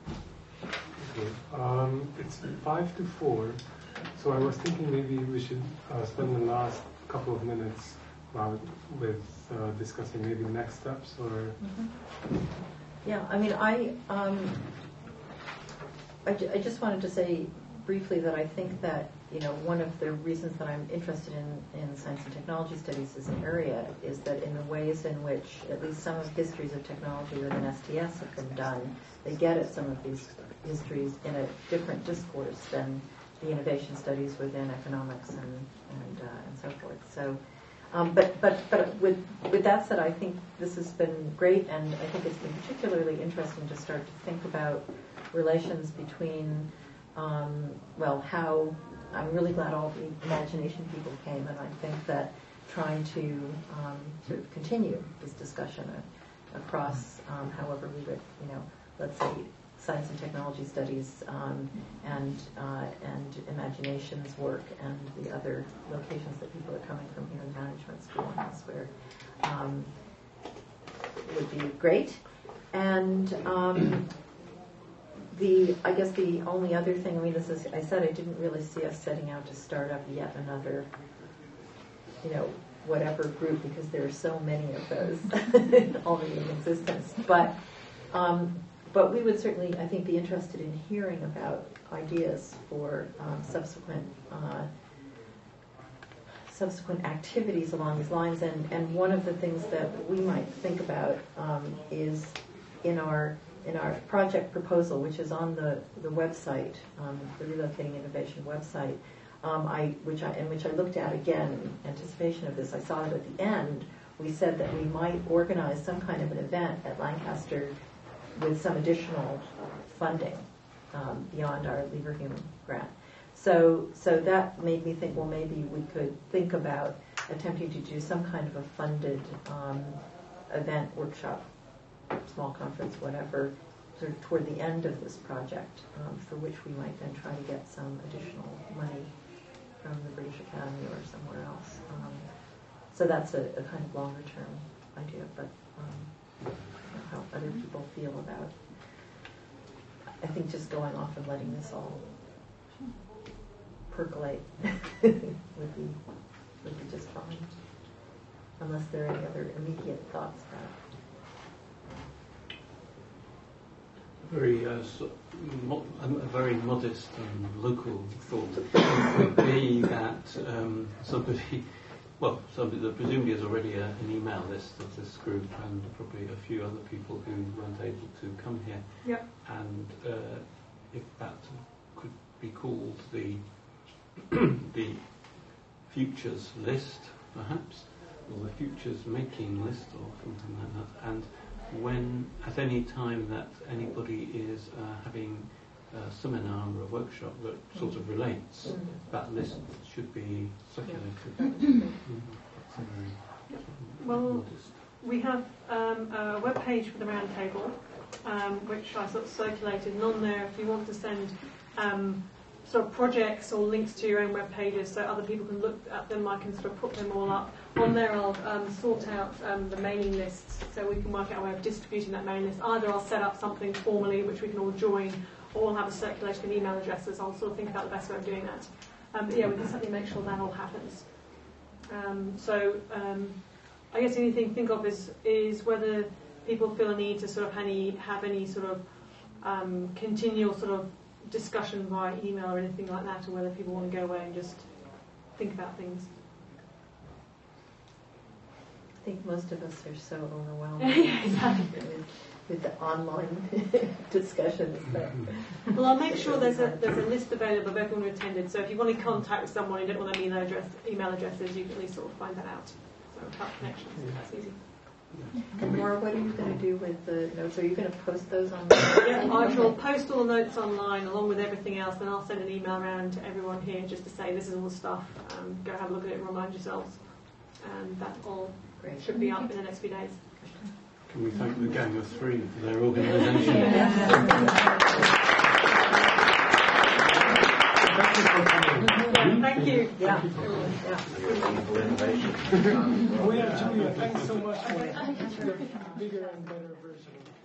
Okay. It's 5 to 4, so I was thinking maybe we should spend the last couple of minutes with discussing maybe next steps or. Mm-hmm. Yeah, I mean, I just wanted to say briefly that I think that, one of the reasons that I'm interested in science and technology studies as an area is that in the ways in which at least some of histories of technology within STS have been done, they get at some of these histories in a different discourse than the innovation studies within economics and so forth. So, but with that said, I think this has been great, and I think it's been particularly interesting to start to think about relations between, how I'm really glad all the imagination people came, and I think that trying to sort of continue this discussion across, however we would, let's say, science and technology studies and imaginations work and the other locations that people are coming from here in the management school and elsewhere would be great. And I guess the only other thing, this is, I said I didn't really see us setting out to start up yet another, whatever group, because there are so many of those already in existence. But we would certainly, I think, be interested in hearing about ideas for subsequent activities along these lines. And one of the things that we might think about is in our project proposal, which is on the website, the Relocating Innovation website, which I looked at again in anticipation of this. I saw that at the end we said that we might organize some kind of an event at Lancaster with some additional funding beyond our Leverhulme grant. So that made me think, well, maybe we could think about attempting to do some kind of a funded event, workshop, small conference, whatever, sort of toward the end of this project, for which we might then try to get some additional money from the British Academy or somewhere else. So that's a kind of longer term idea, but how other people feel about, I think, just going off and letting this all percolate would be just fine, unless there are any other immediate thoughts about it. A very modest and local thought would be that somebody that presumably has already an email list of this group and probably a few other people who weren't able to come here. Yep. And if that could be called the futures list, perhaps, or the futures making list, or something like that. And when, at any time that anybody is having a seminar or a workshop that sort of relates, that list should be circulated. Well, we have a web page for the roundtable, which I sort of circulated, and on there, if you want to send sort of projects or links to your own web pages so other people can look at them, I can sort of put them all up. On there I'll sort out the mailing lists so we can work out a way of distributing that mailing list. Either I'll set up something formally which we can all join, or we'll have a circulation of email addresses. I'll sort of think about the best way of doing that. But yeah, we can certainly make sure that all happens. I guess the only thing to think of is whether people feel a need to sort of have any sort of continual sort of discussion via email or anything like that, or whether people want to go away and just think about things. I think most of us are so overwhelmed with the online discussions. Well, I'll make sure there's a list available of everyone who attended, so if you want to contact someone and you don't want their email addresses, you can at least sort of find that out. So have connections, that's easy. And Maura, what are you going to do with the notes? Are you going to post those online? Yeah, I shall post all the notes online along with everything else, then I'll send an email around to everyone here just to say this is all the stuff. Go have a look at it and remind yourselves. And that all should be up in the next few days. Can we thank the Gang of Three for their organisation? Thank you. Yeah. Julia, thanks so much for a bigger and better version.